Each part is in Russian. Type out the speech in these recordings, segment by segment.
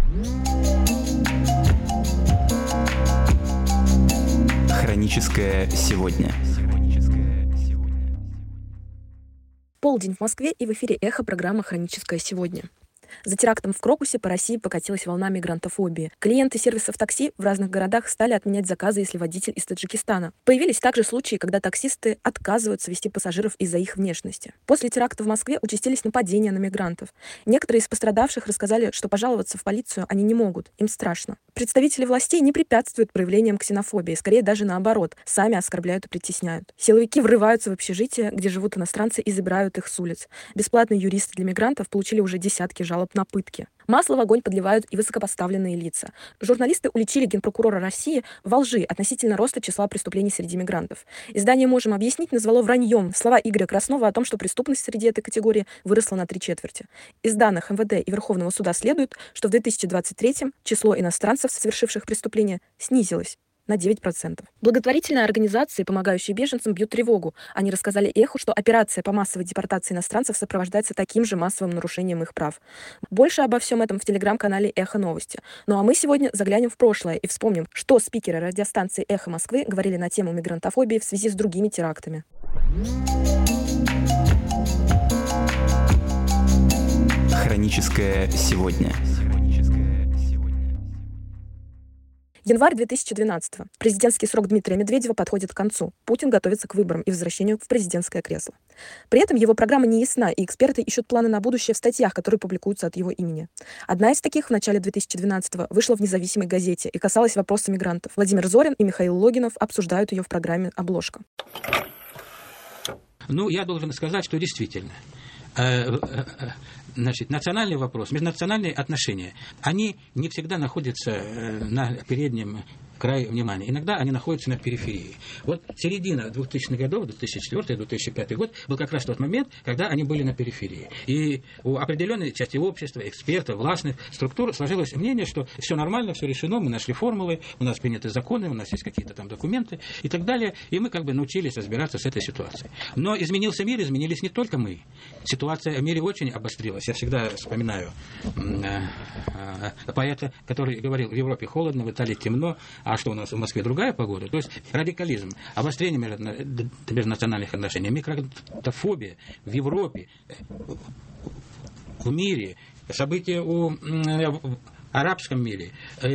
Хроническое сегодня. Полдень в Москве, и в эфире «Эхо» программа «Хроническое сегодня». За терактом в Крокусе по России покатилась волна мигрантофобии. Клиенты сервисов такси в разных городах стали отменять заказы, если водитель из Таджикистана. Появились также случаи, когда таксисты отказываются везти пассажиров из-за их внешности. После теракта в Москве участились нападения на мигрантов. Некоторые из пострадавших рассказали, что пожаловаться в полицию они не могут, им страшно. Представители властей не препятствуют проявлениям ксенофобии, скорее даже наоборот, сами оскорбляют и притесняют. Силовики врываются в общежития, где живут иностранцы, и забирают их с улиц. Бесплатные юристы для мигрантов получили уже десятки жалоб на пытки. Масло в огонь подливают и высокопоставленные лица. Журналисты уличили генпрокурора России во лжи относительно роста числа преступлений среди мигрантов. Издание «Можем объяснить» назвало враньем слова Игоря Краснова о том, что преступность среди этой категории выросла на 3/4. Из данных МВД и Верховного суда следует, что в 2023-м число иностранцев, совершивших преступления, снизилось на 9%. Благотворительные организации, помогающие беженцам, бьют тревогу. Они рассказали «Эху», что операция по массовой депортации иностранцев сопровождается таким же массовым нарушением их прав. Больше обо всем этом в телеграм-канале «Эхо Новости». Ну а мы сегодня заглянем в прошлое и вспомним, что спикеры радиостанции «Эхо Москвы» говорили на тему мигрантофобии в связи с другими терактами. Хроническое сегодня. Январь 2012-го. Президентский срок Дмитрия Медведева подходит к концу. Путин готовится к выборам и возвращению в президентское кресло. При этом его программа не ясна, и эксперты ищут планы на будущее в статьях, которые публикуются от его имени. Одна из таких в начале 2012-го вышла в «Независимой газете» и касалась вопроса мигрантов. Владимир Зорин и Михаил Логинов обсуждают ее в программе «Обложка». Я должен сказать, что действительно национальный вопрос, межнациональные отношения, они не всегда находятся на переднем крае внимания. Иногда они находятся на периферии. Вот середина 2000-х годов, 2004-2005 год, был как раз тот момент, когда они были на периферии. И у определенной части общества, экспертов, властных структур сложилось мнение, что все нормально, все решено, мы нашли формулы, у нас приняты законы, у нас есть какие-то там документы и так далее. И мы научились разбираться с этой ситуацией. Но изменился мир, изменились не только мы. Ситуация в мире очень обострилась. Я всегда вспоминаю поэта, который говорил: в Европе холодно, в Италии темно, а что у нас в Москве другая погода? То есть радикализм, обострение межнациональных отношений, мигрантофобия в Европе, в мире, события в арабском мире,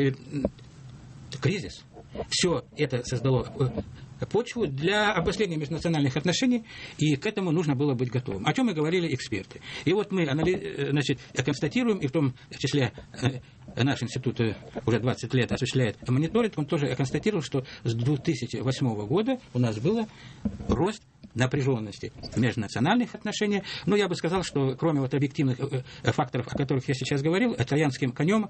кризис. Все это создало почву для обострения межнациональных отношений, и к этому нужно было быть готовым. О чем и говорили эксперты. И вот мы констатируем, и в том числе наш институт уже 20 лет осуществляет мониторинг, он тоже констатировал, что с 2008 года у нас был рост напряженности межнациональных отношений. Я бы сказал, что кроме объективных факторов, о которых я сейчас говорил, троянским конем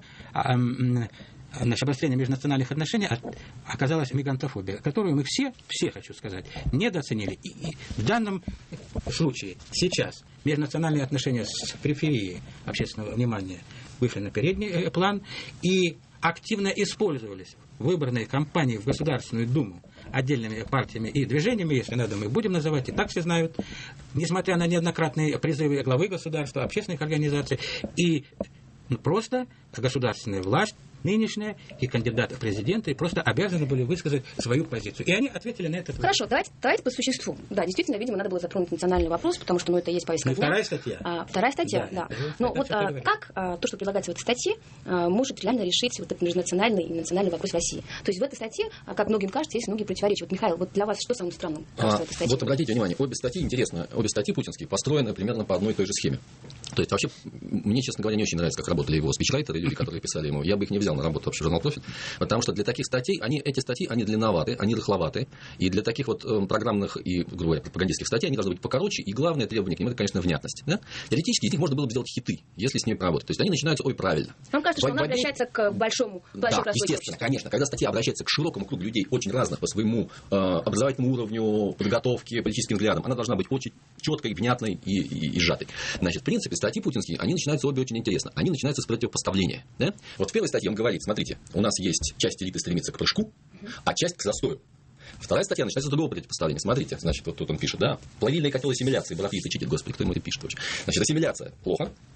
обострение межнациональных отношений оказалась мигрантофобия, которую мы все, хочу сказать, недооценили. И в данном случае сейчас межнациональные отношения с периферией общественного внимания вышли на передний план и активно использовались в выборной кампании в Государственную Думу отдельными партиями и движениями, если надо, мы будем называть, и так все знают, несмотря на неоднократные призывы главы государства, общественных организаций, и просто государственная власть нынешняя и кандидаты в президенты просто обязаны были высказать свою позицию. И они ответили на этот вопрос. Хорошо, давайте по существу. Да, действительно, видимо, надо было затронуть национальный вопрос, потому что это есть повестка дня. Вторая статья. Вторая статья, да. Как то, что предлагается в этой статье, может реально решить вот этот межнациональный и национальный вопрос в России? То есть в этой статье, как многим кажется, есть многие противоречия. Михаил, для вас что самым странным кажется в этой статье? Вот обратите внимание, обе статьи, интересно, обе статьи путинские построены примерно по одной и той же схеме. То есть вообще, мне, честно говоря, не очень нравится, как работали его спичрайтеры, люди, которые писали ему. Я бы их не взял на работу вообще в журнал «Профиль», потому что для таких статей, эти статьи, они длинноваты, они рыхловаты, и для таких вот программных и, грубо говоря, пропагандистских статей они должны быть покороче, и главное требование к ним — это, конечно, внятность. Да? Теоретически из них можно было бы сделать хиты, если с ними поработать. То есть они начинаются, правильно. Вам кажется, что она обращается к большому да, естественно, конечно. Когда статья обращается к широкому кругу людей, очень разных по своему образовательному уровню, подготовке, политическим взглядам, она должна быть очень четкой, внятной и сжатой. Значит, в принципе, статьи путинские, они начинаются обе очень интересно. Они начинаются с противопоставления. Да? Вот в первой статье он говорит: смотрите, у нас есть часть элиты стремится к прыжку, а часть к застою. Вторая статья начинается с другого противопоставления. Смотрите, значит, вот тут он пишет, да, плавильные котел ассимиляции, балафисты читят, господи, кто ему это пишет вообще. Значит, ассимиляция плохо,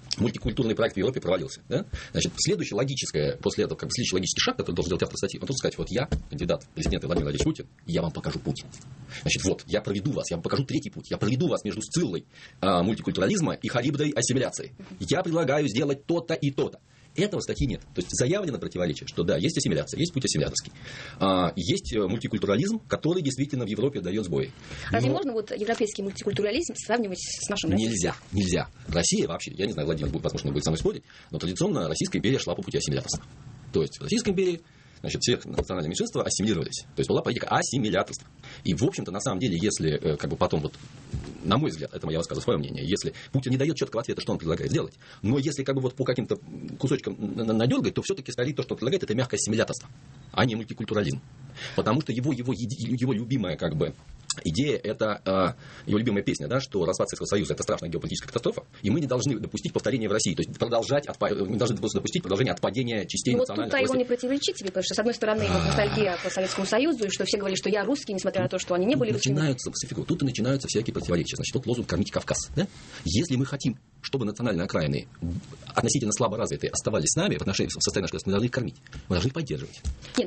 мультикультурный проект в Европе провалился. Да? Значит, следующий логический шаг, который должен сделать автор статьи, он должен сказать, вот я, кандидат в президенты Владимир Владимирович Путин, и я вам покажу путь. Значит, вот, я проведу вас, я вам покажу третий путь, я проведу вас между Сциллой мультикультурализма и Харибдой ассимиляции. Я предлагаю сделать то-то и то-то. Этого в статье нет. То есть заявлено противоречие, что да, есть ассимиляция, есть путь ассимиляторский. Есть мультикультурализм, который действительно в Европе дает сбои. Разве можно вот европейский мультикультурализм сравнивать с нашим российским? Нельзя. Россия вообще, я не знаю, Владимир, возможно, будет со мной спорить, но традиционно Российская империя шла по пути ассимиляторства. То есть в Российской империи, значит, все национальные меньшинства ассимилировались. То есть была политика ассимиляторства. И, в общем-то, на самом деле, если как бы потом, вот, на мой взгляд, это я высказываю свое мнение, если Путин не дает четкого ответа, что он предлагает сделать, но если как бы вот по каким-то кусочкам надергать, то все-таки стоит то, что он предлагает, это мягкое ассимиляторство, а не мультикультурализм. Потому что его любимая как бы идея, это его любимая песня, да, что распад Советского Союза – это страшная геополитическая катастрофа, и мы не должны допустить повторения в России, то есть мы должны допустить продолжение отпадения частей национальных. Вот тут-то его не противоречит тебе, потому что, с одной стороны, ностальгия по Советскому Союзу, и что все говорили, что я русский, несмотря на то, что они не были русскими. Тут и начинаются всякие противоречия. Значит, вот лозунг «Кормить Кавказ». Да? Если мы хотим, чтобы национальные окраины относительно слабо развитые оставались с нами в состоянии нашего государства, мы должны их кормить, мы должны их поддерживать.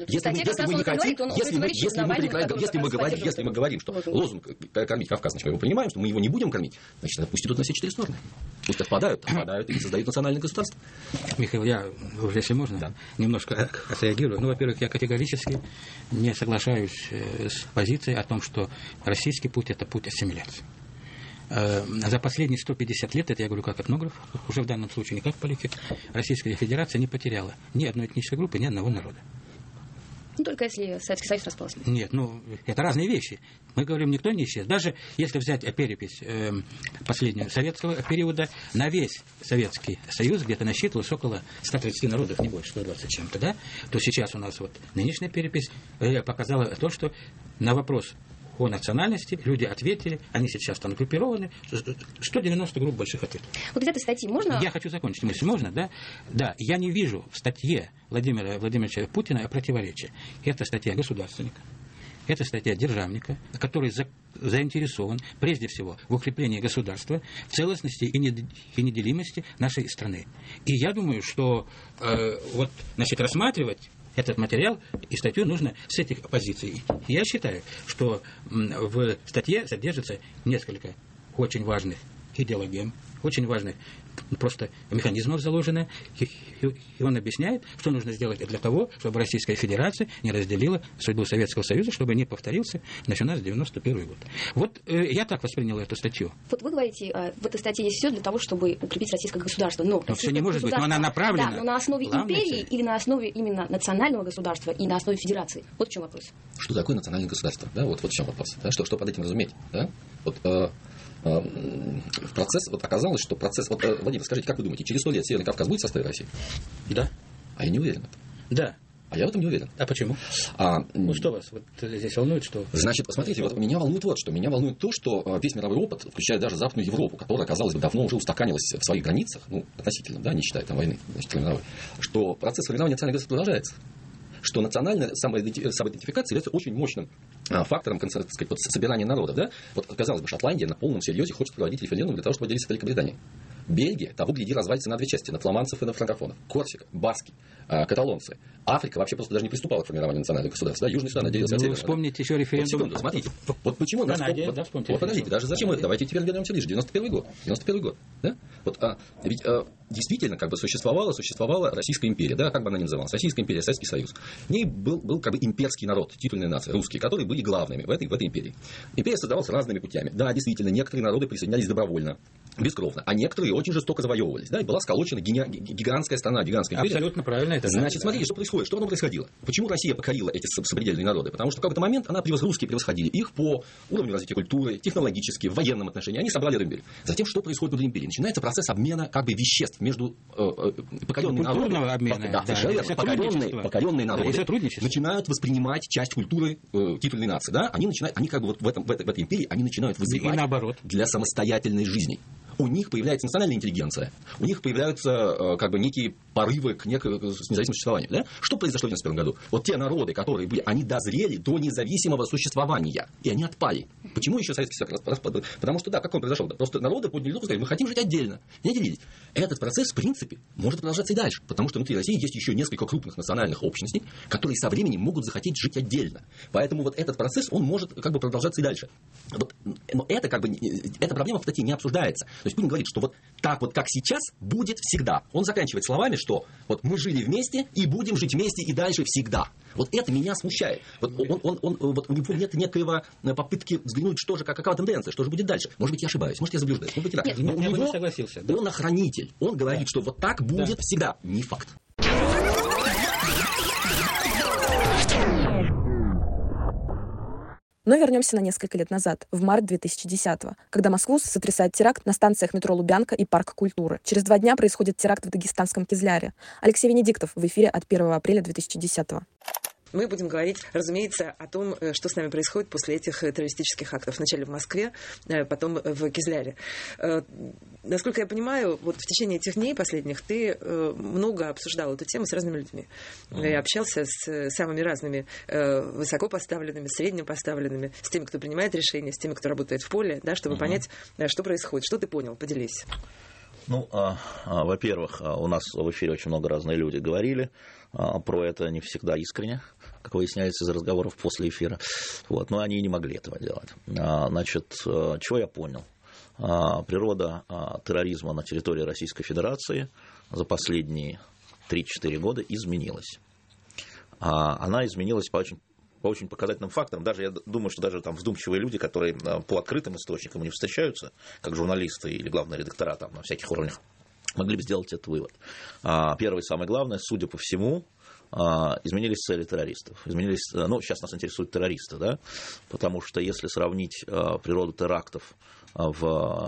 Если мы говорим, что лозунг «Кормить Кавказ», значит, мы его понимаем, что мы его не будем кормить, значит, пусть идут на все четыре стороны. Пусть отпадают и создают национальное государство. Михаил, я, если можно, немножко отреагирую. Ну, во-первых, я категорически не соглашаюсь с позицией о том, что российский путь – это путь ассимиляции. За последние 150 лет, это я говорю как этнограф, уже в данном случае не как политик, Российская Федерация не потеряла ни одной этнической группы, ни одного народа. Ну, только если Советский Союз распался. Нет, это разные вещи. Мы говорим, никто не исчез. Даже если взять перепись последнего советского периода, на весь Советский Союз где-то насчитывалось около 130 народов, не больше, 120 чем-то, да? То сейчас у нас вот нынешняя перепись показала то, что на вопрос о национальности люди ответили, они сейчас там группированы, 190 групп больших ответов. Вот из этой статьи можно... Я хочу закончить мысль, можно, да? Да, я не вижу в статье Владимира Владимировича Путина противоречия. Это статья государственника, это статья державника, который заинтересован прежде всего в укреплении государства, в целостности и неделимости нашей страны. И я думаю, что рассматривать этот материал и статью нужно с этих позиций. Я считаю, что в статье содержится несколько очень важных идеологем, очень важных просто механизмов заложено, и он объясняет, что нужно сделать для того, чтобы Российская Федерация не разделила судьбу Советского Союза, чтобы не повторился начиная с 91 год. Вот я так воспринял эту статью. Вот вы говорите, в этой статье есть все для того, чтобы укрепить российское государство. Но все не может быть, но она направлена. Да, но на основе империи или на основе именно национального государства и на основе федерации. Вот в чем вопрос. Что такое национальное государство? Да, вот в чем вопрос. Да, что под этим разуметь? Да? Процесс, оказалось, что процесс... Владимир, скажите, как вы думаете, через 100 лет Северный Кавказ будет в составе России? Да. А я не уверен. Да. А я в этом не уверен. А почему? Что вас здесь волнует? Что... Значит, посмотрите, меня волнует Меня волнует то, что весь мировой опыт, включая даже Западную Европу, которая, казалось бы, давно уже устаканилась в своих границах, относительно, да, не считая там войны, мировой, что процесс формирования национального государства продолжается. Что национальная самоидентификация является очень мощным фактором собирания народов. Да? Казалось бы, Шотландия на полном серьезе хочет проводить референдум для того, чтобы отделиться от Великобритании. Бельгия, того гляди, развалится на две части, на фламандцев и на франкофонов. Корсика, баски, каталонцы. Африка вообще просто даже не приступала к формированию национальных государств. Да? Южный Судан отделился от Северного. Вспомните еще референдум. Секунду, смотрите. Почему нас... Подождите, даже зачем это? Давайте теперь вернемся ближе. 91 год. Да? Ведь действительно существовала Российская империя. Да? Как бы она ни называлась? Российская империя, Советский Союз. В ней был имперский народ, титульные нации, русские, которые были главными в этой империи. Империя создавалась разными путями. Да, действительно, некоторые народы присоединялись добровольно, бескровно, а некоторые очень жестоко завоевывались. Да, и была сколочена гигантская страна, гигантская империя. Абсолютно правильно это. Значит, смотрите, что происходит. Что происходило? Почему Россия покорила эти сопредельные народы? Потому что в какой-то момент русские превосходили их по уровню развития культуры, технологически, в военном отношении. Они собрали эту империю. Затем что происходит внутри империи? Начинается процесс обмена веществ между покоренными народами. Обмена. Покоренные народы начинают воспринимать часть культуры титульной нации. Да? Они как бы в этой империи они начинают вызревать для самостоятельной жизни. у них появляется национальная интеллигенция, у них появляются как бы некие порывы к независимому существованию. Да? Что произошло в 1991 году? Вот те народы, которые были, они дозрели до независимого существования, и они отпали. Почему еще Советский Союз распад? Потому что, да, как он произошел? Да, просто народы подняли руку и сказали, мы хотим жить отдельно, не делились. Этот процесс, в принципе, может продолжаться и дальше, потому что внутри России есть еще несколько крупных национальных общностей, которые со временем могут захотеть жить отдельно. Поэтому вот этот процесс, он может как бы продолжаться и дальше. Вот, но это как бы, эта проблема в статье не обсуждается. То есть Путин говорит, что вот так вот, как сейчас, будет всегда. Он заканчивает словами, что вот мы жили вместе и будем жить вместе и дальше всегда. Вот это меня смущает. Вот, вот у него нет некоего попытки взглянуть, что же, какова тенденция, что же будет дальше. Может быть, я ошибаюсь, может, я заблуждаюсь. Может быть, так. Нет, я бы не согласился. Да? Он охранитель. Он говорит, что вот так будет всегда. Не факт. Но вернемся на несколько лет назад, в март 2010-го, когда Москву сотрясает теракт на станциях метро Лубянка и Парк культуры. Через 2 дня происходит теракт в дагестанском Кизляре. Алексей Венедиктов в эфире от 1 апреля 2010-го. Мы будем говорить, разумеется, о том, что с нами происходит после этих террористических актов. Вначале в Москве, потом в Кизляре. Насколько я понимаю, вот в течение этих дней последних ты много обсуждал эту тему с разными людьми. И общался с самыми разными высокопоставленными, среднепоставленными, с теми, кто принимает решения, с теми, кто работает в поле, да, чтобы понять, что происходит. Что ты понял? Поделись. Ну, во-первых, у нас в эфире очень много разные люди говорили про это не всегда искренне, как выясняется из разговоров после эфира. Вот, но они не могли этого делать. Значит, чего я понял? Природа терроризма на территории Российской Федерации за последние 3-4 года изменилась. Она изменилась по очень показательным факторам. Даже я думаю, что даже там вздумчивые люди, которые по открытым источникам не встречаются, как журналисты или главные редактора там, на всяких уровнях, могли бы сделать этот вывод. Первое и самое главное, судя по всему, изменились цели террористов. Сейчас нас интересуют террористы, да? Потому что если сравнить природу терактов в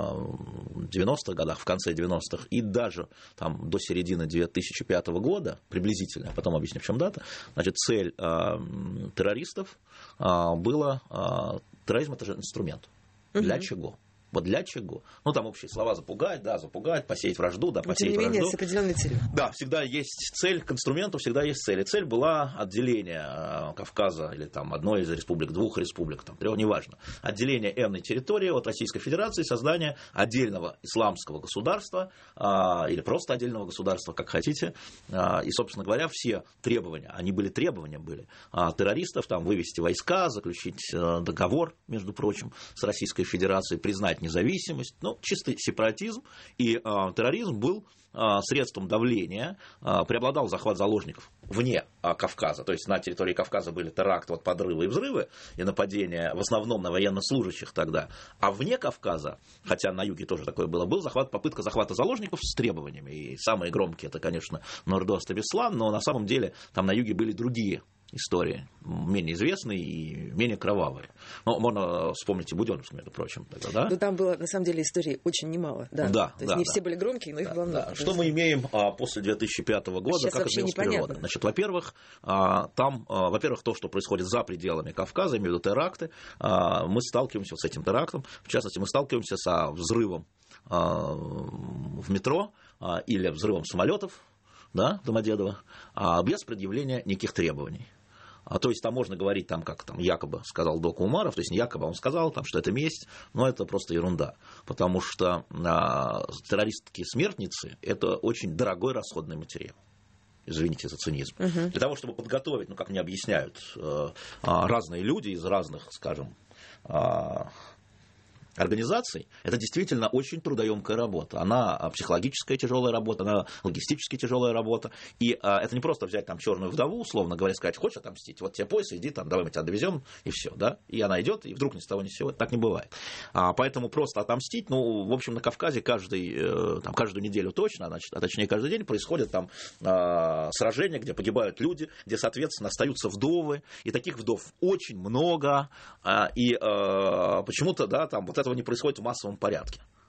90-х годах, в конце 90-х и даже там, до середины 2005 года, приблизительно, потом объясню, в чем дата, значит, цель террористов была, терроризм – это же инструмент. Для чего? Вот для чего? Ну, там общие слова: запугать, посеять вражду, посеять вражду. Тем не менее, с определенной целью. Да, всегда есть цель, к инструменту всегда есть цель. И цель была отделение Кавказа, или там одной из республик, 2 республик, там, 3, неважно. Отделение энной территории от Российской Федерации, создание отдельного исламского государства, или просто отдельного государства, как хотите. И, собственно говоря, все требования, требования были террористов, там, вывести войска, заключить договор, между прочим, с Российской Федерацией, признать независимость, чистый сепаратизм, и терроризм был средством давления, преобладал захват заложников вне Кавказа, то есть на территории Кавказа были теракты, подрывы и взрывы, и нападения в основном на военнослужащих тогда, а вне Кавказа, хотя на юге тоже такое было, был попытка захвата заложников с требованиями, и самые громкие это, конечно, Нордост и Беслан, но на самом деле там на юге были другие истории, менее известные и менее кровавые. Но можно вспомнить и Буденновск, между прочим. Тогда, да? Но там было, на самом деле, историй очень немало. Да. То есть не все были громкие, но их было много. Да. Что мы имеем после 2005 года? Сейчас как изменилась природа? Значит, во-первых, то, что происходит за пределами Кавказа, имею в виду теракты, мы сталкиваемся с этим терактом. В частности, мы сталкиваемся со взрывом в метро или взрывом самолетов, да, Домодедово, без предъявления никаких требований. То есть там можно говорить, как якобы сказал Дока Умаров, то есть не якобы, он сказал, что это месть, но это просто ерунда. Потому что террористки-смертницы – это очень дорогой расходный материал. Извините за цинизм. Для того, чтобы подготовить, как мне объясняют разные люди из разных, скажем, организаций, это действительно очень трудоемкая работа. Она психологическая тяжелая работа, она логистически тяжелая работа. И это не просто взять черную вдову, условно говоря, сказать: хочешь отомстить, вот тебе пояс, иди, давай мы тебя довезем, и все. Да? И она идет, и вдруг ни с того ни с сего. Так не бывает. Поэтому просто отомстить, в общем, на Кавказе каждую неделю точно, а точнее каждый день происходят сражения, где погибают люди, где, соответственно, остаются вдовы, и таких вдов очень много, и почему-то, этого не происходит в массовом порядке.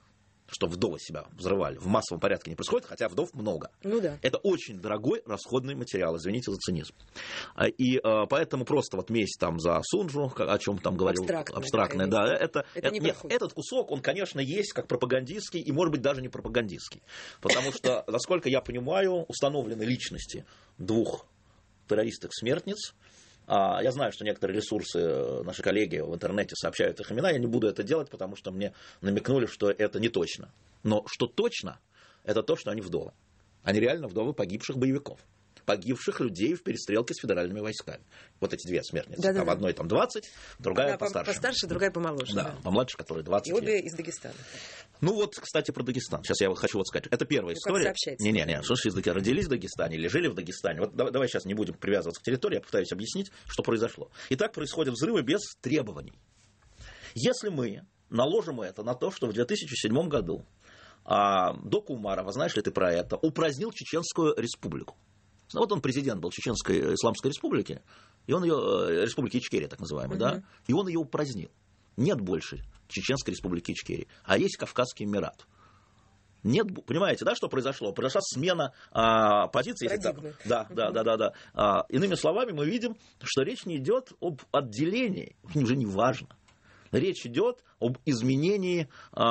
что вдовы себя взрывали, в массовом порядке не происходит, хотя вдов много. Ну да. Это очень дорогой расходный материал, извините за цинизм. И поэтому просто вот месть там за Сунжу, о чем там говорил, абстрактная, да, нет, этот кусок, он, конечно, есть как пропагандистский и, может быть, даже не пропагандистский. Потому что, насколько я понимаю, установлены личности двух террористок-смертниц. Я знаю, что некоторые ресурсы, наши коллеги в интернете сообщают их имена. Я не буду это делать, потому что мне намекнули, что это не точно. Но что точно, это то, что они вдовы. Они реально вдовы погибших боевиков. Погибших людей в перестрелке с федеральными войсками. Вот эти две смертницы. Да-да-да. Там одной там 20, другая Одна постарше. Постарше, другая помоложе. Да, помладше, которая 20 И обе из Дагестана. Ну вот, кстати, про Дагестан. Сейчас я хочу вот сказать. Это первая история. Не-не-не, что ж языки родились в Дагестане или жили в Дагестане. Вот давай сейчас не будем привязываться к территории, я попытаюсь объяснить, что произошло. Итак, происходят взрывы без требований. Если мы наложим это на то, что в 2007 году Доку Умарова, знаешь ли ты про это, упразднил Чеченскую республику. Вот он президент был Чеченской Исламской республики, и он ее, республики Ичкерия, так называемой, да, и он ее упразднил. Нет больше Чеченской республики Ичкерия, а есть Кавказский Эмират. Нет, понимаете, да, что произошло? Произошла смена позиции. Да. Иными словами, мы видим, что речь не идет об отделении, уже не важно. Речь идет об изменении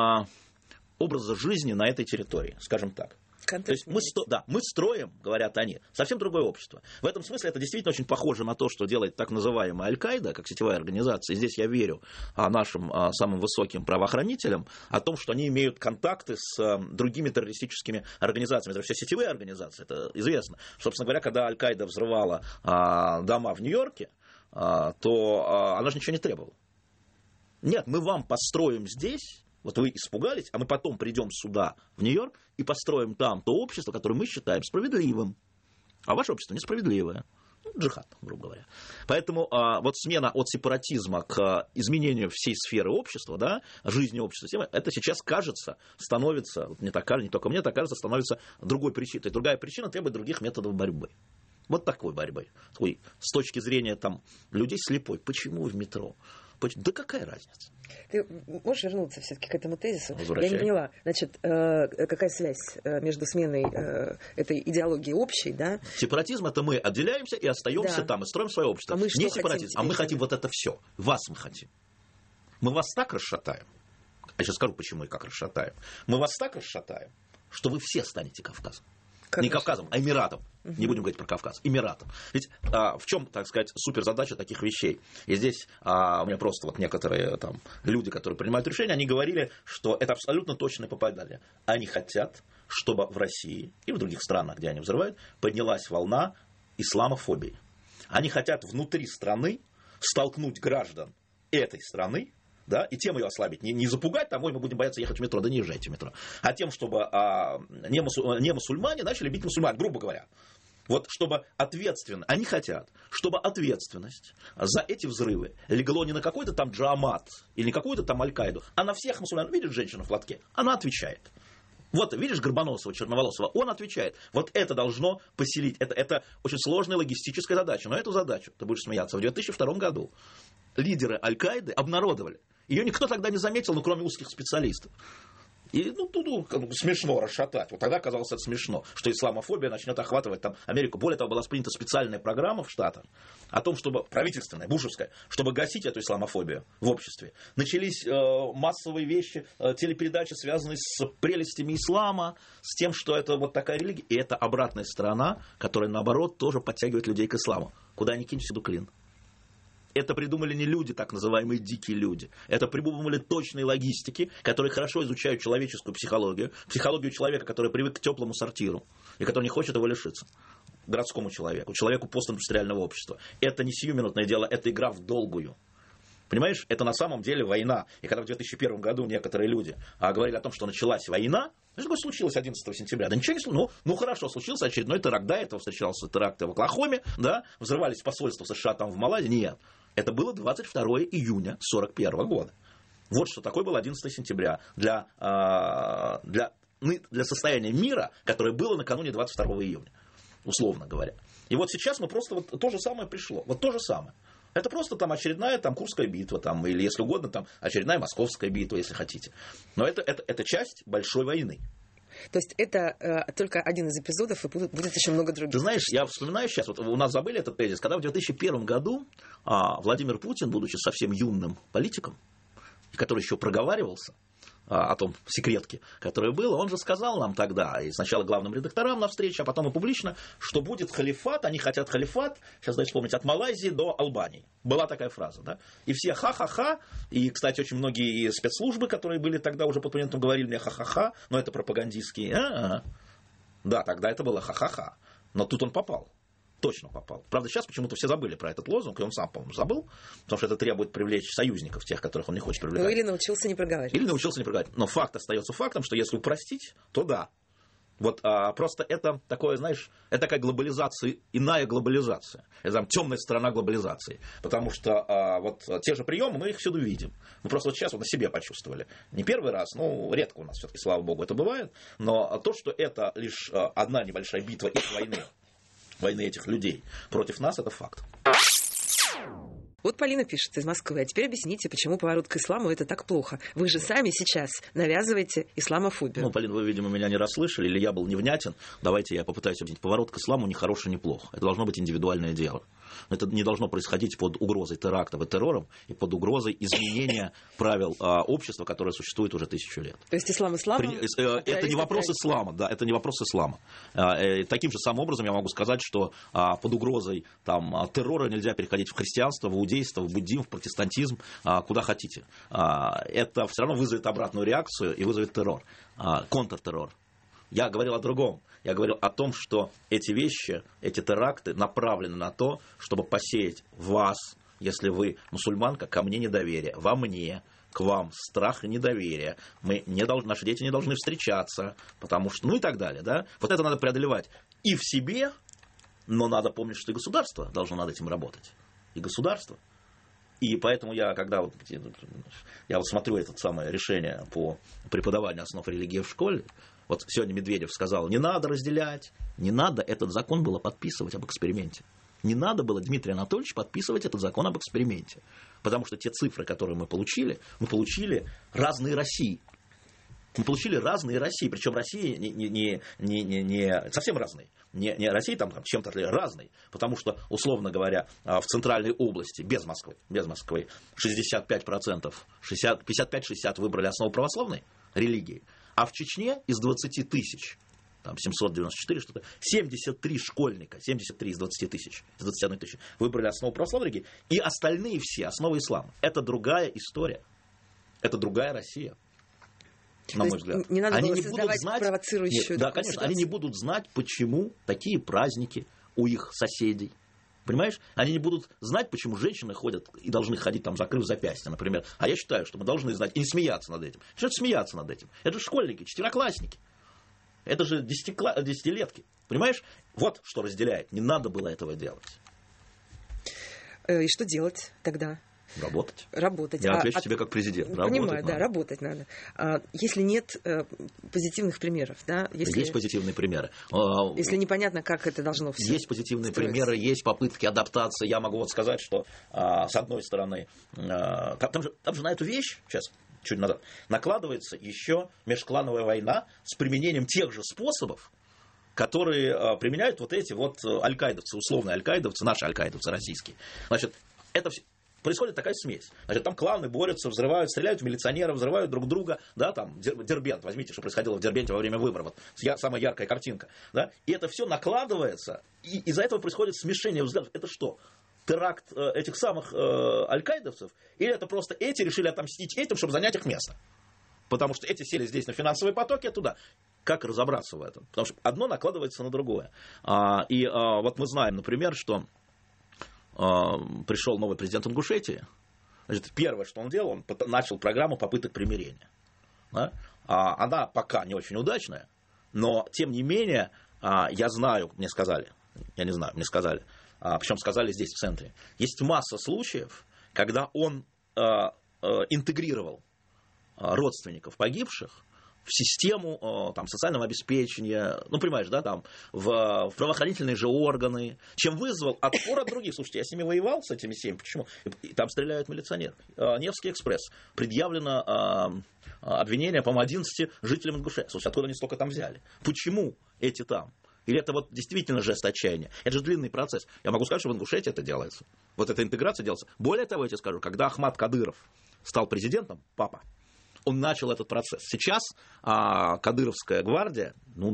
образа жизни на этой территории, скажем так. То есть мы строим, говорят они, совсем другое общество. В этом смысле это действительно очень похоже на то, что делает так называемая Аль-Каида, как сетевая организация. И здесь я верю нашим самым высоким правоохранителям о том, что они имеют контакты с другими террористическими организациями. Это все сетевые организации, это известно. Собственно говоря, когда Аль-Каида взрывала дома в Нью-Йорке, то она же ничего не требовала. Нет, мы вам построим здесь. Вот вы испугались, а мы потом придем сюда, в Нью-Йорк, и построим там то общество, которое мы считаем справедливым. А ваше общество несправедливое. Джихад, грубо говоря. Поэтому вот смена от сепаратизма к изменению всей сферы общества, да, жизни общества, это сейчас, кажется, становится, не только мне так кажется, становится другой причиной. То есть другая причина требует других методов борьбы. Вот такой борьбы. С точки зрения там, людей слепой. Почему в метро? Да какая разница? Ты можешь вернуться все-таки к этому тезису? Я не поняла. Значит, какая связь между сменой этой идеологии общей, да? Сепаратизм — это мы отделяемся и остаемся там, и строим свое общество. Не сепаратизм, мы хотим вот это все. Вас мы хотим. Мы вас так расшатаем. Я сейчас скажу, почему и как расшатаем. Мы вас так расшатаем, что вы все станете Кавказом. Не Кавказом, а Эмиратом. Не будем говорить про Кавказ. Эмиратом. Ведь в чем, так сказать, суперзадача таких вещей? И здесь у меня просто вот некоторые там люди, которые принимают решения, они говорили, что это абсолютно точное попадание. Они хотят, чтобы в России и в других странах, где они взрывают, поднялась волна исламофобии. Они хотят внутри страны столкнуть граждан этой страны, да, и тем ее ослабить. Не запугать, мы будем бояться ехать в метро, да не езжайте в метро. А тем, чтобы не мусульмане начали бить мусульман, грубо говоря. Вот чтобы они хотят, чтобы ответственность за эти взрывы легло не на какой-то там Джамат или не какую-то там Аль-Каиду, а на всех мусульман. Видишь женщину в платке? Она отвечает. Вот, видишь Горбоносова, Черноволосова, он отвечает. Вот это должно поселить. Это очень сложная логистическая задача. Но эту задачу, ты будешь смеяться, в 2002 году лидеры Аль-Каиды обнародовали. Ее никто тогда не заметил, кроме узких специалистов. И смешно расшатать. Вот тогда казалось это смешно, что исламофобия начнет охватывать там Америку. Более того, была принята специальная программа в Штатах о том, чтобы правительственная, бушевская, чтобы гасить эту исламофобию в обществе. Начались массовые вещи, телепередачи, связанные с прелестями ислама, с тем, что это вот такая религия. И это обратная сторона, которая, наоборот, тоже подтягивает людей к исламу. Куда ни кинь, всюду клин. Это придумали не люди, так называемые дикие люди. Это придумали точные логистики, которые хорошо изучают человеческую психологию. Психологию человека, который привык к теплому сортиру и который не хочет его лишиться. Городскому человеку постиндустриального общества. Это не сиюминутное дело, это игра в долгую. Понимаешь, это на самом деле война. И когда в 2001 году некоторые люди говорили о том, что началась война, что случилось 11 сентября? Да ничего не случилось. Ну хорошо, случился очередной теракт. До этого встречался теракт в Оклахоме, да? Взрывались посольства США там в Малайзии. Нет. Это было 22 июня 1941 года. Вот что такое было 11 сентября для состояния мира, которое было накануне 22 июня, условно говоря. И вот сейчас мы просто то же самое пришло. Вот то же самое. Это просто там очередная там, Курская битва, там, или, если угодно, там, очередная Московская битва, если хотите. Но это часть большой войны. То есть это только один из эпизодов, и будет еще много других. Ты знаешь, я вспоминаю сейчас, вот у нас забыли этот тезис, когда в 2001 году Владимир Путин, будучи совсем юным политиком, который еще проговаривался о том секретке, которое было, он же сказал нам тогда, и сначала главным редакторам на встрече, а потом и публично, что будет халифат, они хотят халифат, сейчас дайте вспомнить, от Малайзии до Албании. Была такая фраза, да? И все ха-ха-ха, и, кстати, очень многие спецслужбы, которые были тогда уже под президентом, говорили мне ха-ха-ха, но это пропагандистские. Да, тогда это было ха-ха-ха, но тут он попал. Точно попал. Правда, сейчас почему-то все забыли про этот лозунг, и он сам, по-моему, забыл, потому что это требует привлечь союзников, тех, которых он не хочет привлекать. Ну, или научился не проговаривать. Но факт остается фактом, что если упростить, то да. Вот просто это такое, знаешь, это такая глобализация, иная глобализация. Это там темная сторона глобализации. Потому что вот те же приемы, мы их всюду видим. Мы просто вот сейчас вот на себе почувствовали. Не первый раз, ну, редко у нас все-таки, слава богу, это бывает. Но то, что это лишь одна небольшая битва их войны этих людей против нас, это факт. Вот Полина пишет из Москвы. А теперь объясните, почему поворот к исламу это так плохо. Вы же сами сейчас навязываете исламофобию. Ну, Полина, вы, видимо, меня не расслышали, или я был невнятен. Давайте я попытаюсь объяснить. Поворот к исламу ни хороший, ни плохо. Это должно быть индивидуальное дело. Это не должно происходить под угрозой терактов и террором и под угрозой изменения правил общества, которое существует уже 1000 лет. То есть ислам исламом? Это не вопрос ислама, да, это не вопрос ислама. Таким же самым образом я могу сказать, что под угрозой там, террора нельзя переходить в христианство, в иудейство, в буддизм, в протестантизм, куда хотите. Это все равно вызовет обратную реакцию и вызовет террор, контртеррор. Я говорил о другом. Я говорил о том, что эти вещи, эти теракты направлены на то, чтобы посеять в вас, если вы мусульманка, ко мне недоверие, во мне, к вам страх и недоверие. Наши дети не должны встречаться, потому что, ну и так далее. Да? Вот это надо преодолевать и в себе, но надо помнить, что и государство должно над этим работать. И государство. И поэтому я смотрю это самое решение по преподаванию основ религии в школе. Вот сегодня Медведев сказал, не надо разделять, не надо этот закон было подписывать об эксперименте. Не надо было, Дмитрий Анатольевич, подписывать этот закон об эксперименте. Потому что те цифры, которые мы получили разные России. Мы получили разные России, причем России не совсем разные. Не России там чем-то разные, потому что, условно говоря, в центральной области, без Москвы 65%, 55-60 выбрали основу православной религии, а в Чечне из 20 тысяч, там 794 что-то, 73 школьника, 73 из 20 тысяч, из 21 тысячи выбрали основу православной религии, и остальные все основы ислама. Это другая история, это другая Россия. На мой взгляд. Не надо было создавать провоцирующую. Да, конечно, они не будут знать, почему такие праздники у их соседей. Понимаешь? Они не будут знать, почему женщины ходят и должны ходить, там, закрыв запястье, например. А я считаю, что мы должны знать и не смеяться над этим. Что это смеяться над этим? Это же школьники, четвероклассники. Это же десятилетки. Понимаешь? Вот что разделяет. Не надо было этого делать. И что делать тогда? Работать. Я отвечу тебе как президент. Понимаю, да, работать надо. Если нет позитивных примеров, да? Есть позитивные примеры. Если непонятно, как это должно все есть позитивные примеры, есть попытки адаптации. Я могу вот сказать, что с одной стороны, там же на эту вещь сейчас чуть назад накладывается еще межклановая война с применением тех же способов, которые применяют вот эти вот аль-каидовцы, условные аль-каидовцы, наши аль-каидовцы российские. Значит, это все. Происходит такая смесь. Значит, там кланы борются, взрывают, стреляют в милиционеров, взрывают друг друга. Да, там Дербент, возьмите, что происходило в Дербенте во время выборов. Вот, самая яркая картинка. Да? И это все накладывается, и из-за этого происходит смешение взглядов. Это что? Теракт этих самых аль-каидовцев? Или это просто эти решили отомстить этим, чтобы занять их место? Потому что эти сели здесь на финансовые потоки, а туда. Как разобраться в этом? Потому что одно накладывается на другое. Вот мы знаем, например, что пришел новый президент Ингушетии. Значит, первое, что он делал, он начал программу попыток примирения. Да? Она пока не очень удачная, но тем не менее, я знаю, мне сказали, причем сказали здесь в центре, есть масса случаев, когда он интегрировал родственников погибших в систему там, социального обеспечения, ну, понимаешь, да, там, в правоохранительные же органы, чем вызвал отпор от других. Слушайте, я с ними воевал, с этими 7, почему? И там стреляют милиционеры. Невский экспресс. Предъявлено обвинение, по-моему, 11 жителям Ингушетии. Слушайте, откуда они столько там взяли? Почему эти там? Или это вот действительно жест отчаяния? Это же длинный процесс. Я могу сказать, что в Ингушетии это делается. Вот эта интеграция делается. Более того, я тебе скажу, когда Ахмад Кадыров стал президентом, папа, он начал этот процесс. Сейчас Кадыровская гвардия,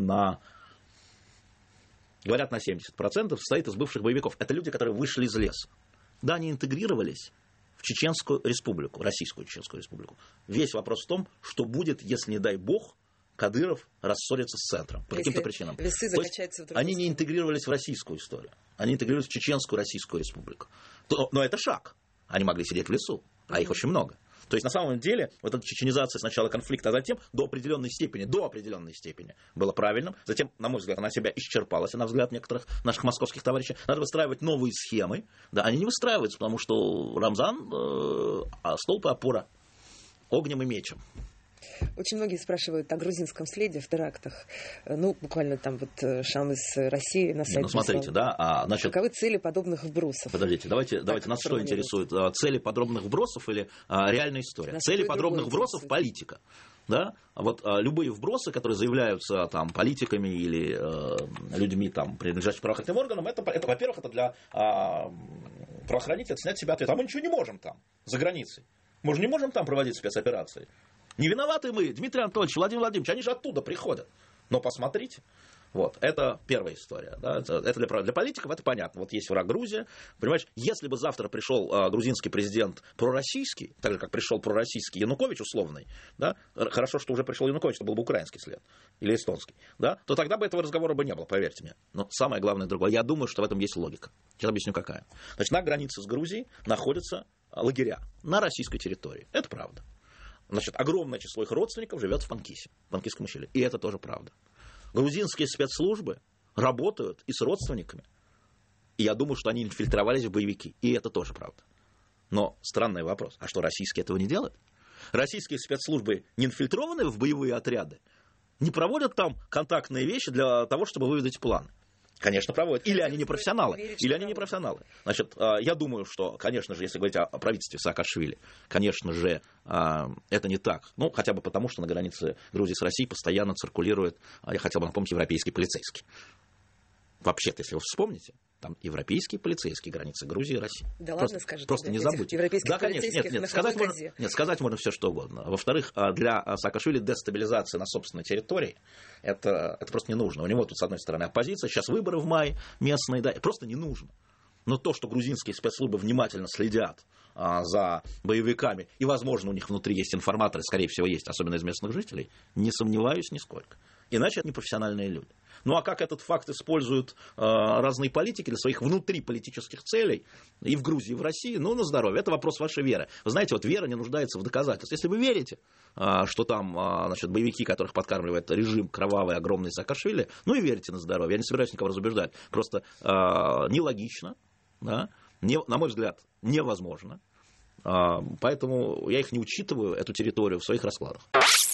говорят, на 70% состоит из бывших боевиков. Это люди, которые вышли из леса. Да, они интегрировались в Чеченскую республику, Российскую Чеченскую республику. Весь вопрос в том, что будет, если, не дай бог, Кадыров рассорится с центром по каким-то причинам. Они не интегрировались в российскую историю. Они интегрировались в Чеченскую Российскую республику. Но это шаг. Они могли сидеть в лесу, а их очень много. То есть, на самом деле, вот эта чеченизация сначала конфликта, а затем до определенной степени было правильным. Затем, на мой взгляд, она себя исчерпалась, на взгляд некоторых наших московских товарищей. Надо выстраивать новые схемы. Да, они не выстраиваются, потому что Рамзан столб и опора огнем и мечем. Очень многие спрашивают о грузинском следе в терактах. Ну, буквально там вот Шам из России на сайте. Смотрите, да. Значит, каковы цели подобных вбросов? Подождите, давайте нас что интересует? Цели подобных вбросов или реальная история? Цели подобных вбросов – политика. Да? Вот любые вбросы, которые заявляются там, политиками или людьми, там, принадлежащими правоохранительным органам, это, во-первых, это для правоохранителей снять с себя ответ. А мы ничего не можем там, за границей. Мы же не можем там проводить спецоперации. Не виноваты мы, Дмитрий Анатольевич, Владимир Владимирович, они же оттуда приходят. Но посмотрите, вот, это первая история. Да, это для политиков это понятно. Вот есть враг Грузия, понимаешь, если бы завтра пришел грузинский президент пророссийский, так же, как пришел пророссийский Янукович условный, да, хорошо, что уже пришел Янукович, это был бы украинский след, или эстонский, да, то тогда бы этого разговора бы не было, поверьте мне. Но самое главное другое, я думаю, что в этом есть логика. Сейчас объясню, какая. Значит, на границе с Грузией находятся лагеря на российской территории. Это правда. Значит, огромное число их родственников живет в Панкисе, в Панкисском ущелье. И это тоже правда. Грузинские спецслужбы работают и с родственниками. И я думаю, что они инфильтровались в боевики. И это тоже правда. Но странный вопрос. А что, российские этого не делают? Российские спецслужбы не инфильтрованы в боевые отряды? Не проводят там контактные вещи для того, чтобы выведать планы? Конечно, проводят. Или они не профессионалы. Значит, я думаю, что, конечно же, если говорить о правительстве Саакашвили, конечно же, это не так. Ну, хотя бы потому, что на границе Грузии с Россией постоянно циркулирует, я хотел бы напомнить, европейский полицейский. Вообще-то, если вы вспомните, там европейские полицейские границы Грузии и России. Да ладно, скажите. Просто не забудьте. Да, конечно. Сказать можно все, что угодно. Во-вторых, для Саакашвили дестабилизация на собственной территории это просто не нужно. У него тут, с одной стороны, оппозиция, сейчас выборы в мае местные, да, просто не нужно. Но то, что грузинские спецслужбы внимательно следят за боевиками, и, возможно, у них внутри есть информаторы, скорее всего, есть, особенно из местных жителей, не сомневаюсь нисколько. Иначе это непрофессиональные люди. Ну а как этот факт используют разные политики для своих внутриполитических целей и в Грузии, и в России, ну, на здоровье. Это вопрос вашей веры. Вы знаете, вот вера не нуждается в доказательствах. Если вы верите, что там, значит, боевики, которых подкармливает режим кровавый, огромный Саакашвили, ну и верите на здоровье. Я не собираюсь никого разубеждать. Просто нелогично, да, на мой взгляд, невозможно. Поэтому я их не учитываю, эту территорию, в своих раскладах.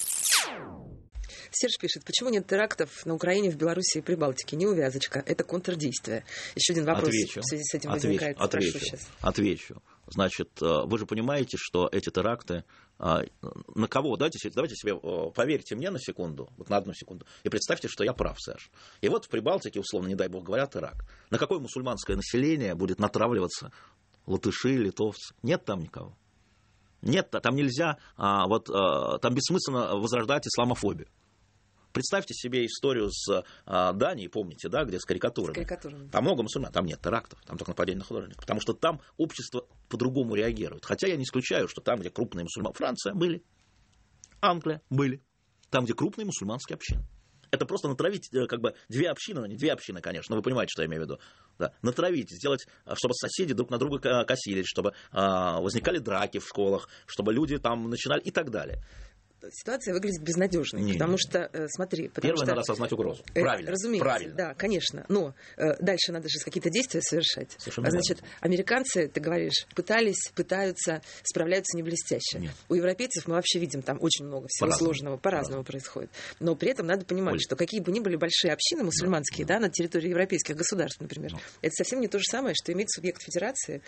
Серж пишет, почему нет терактов на Украине, в Беларуси и Прибалтике? Не увязочка, это контрдействие. Еще один вопрос в связи с этим возникает. Отвечу. Значит, вы же понимаете, что эти теракты... На кого? Давайте себе, поверьте мне на секунду, вот на одну секунду, и представьте, что я прав, Серж. И вот в Прибалтике, условно, не дай бог, говорят, теракт. На какое мусульманское население будет натравливаться латыши, литовцы? Нет там никого. Нет, там нельзя, там бессмысленно возрождать исламофобию. Представьте себе историю с Данией, помните, да, где с карикатурами. Там много мусульман, там нет терактов, там только нападение на художников. Потому что там общество по-другому реагирует. Хотя я не исключаю, что там, где крупные мусульмане, Франция были, Англия были, там, где крупные мусульманские общины. Это просто натравить как бы две общины, не две общины, конечно, но вы понимаете, что я имею в виду. Да, натравить, сделать, чтобы соседи друг на друга косились, чтобы возникали драки в школах, чтобы люди там начинали и так далее. ситуация выглядит безнадежной, потому что, смотри... Первое, надо осознать угрозу. Правильно. Разумеется, правильно. Да, конечно. Но дальше надо же какие-то действия совершать. Значит, американцы, ты говоришь, пытаются, справляются не блестяще. Нет. У европейцев мы вообще видим там очень много всего сложного, по-разному происходит. Но при этом надо понимать, что какие бы ни были большие общины мусульманские, на территории европейских государств, например, это совсем не то же самое, что иметь субъект федерации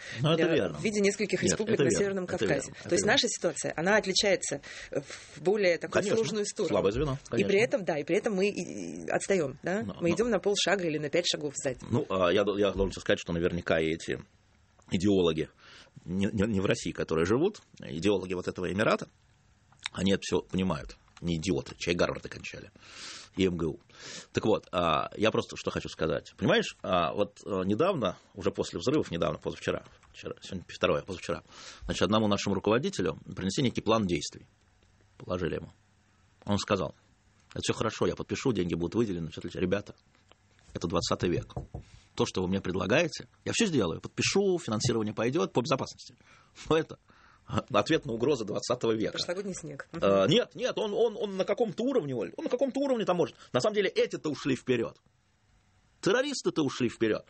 в виде нескольких республик на Северном Кавказе. То есть наша ситуация, она отличается в более такую сложную сторону. Слабое звено. И при этом мы отстаем. Да? Мы идем на полшага или на 5 шагов сзади. Я должен сказать, что наверняка и эти идеологи, не в России, которые живут, идеологи вот этого Эмирата, они это все понимают. Не идиоты, чай Гарвард окончали. И МГУ. Так вот, я просто что хочу сказать. Понимаешь, вот недавно, уже после взрывов, позавчера, сегодня второе, позавчера, значит, одному нашему руководителю принесли некий план действий. Положили ему. Он сказал: это все хорошо, я подпишу, деньги будут выделены. Ребята, это 20 век. То, что вы мне предлагаете, я все сделаю. Подпишу, финансирование пойдет по безопасности. Но это ответ на угрозы 20 века. Прошлогодний снег. Нет, он на каком-то уровне, Оль. Он на каком-то уровне там может. На самом деле эти-то ушли вперед. Террористы-то ушли вперед.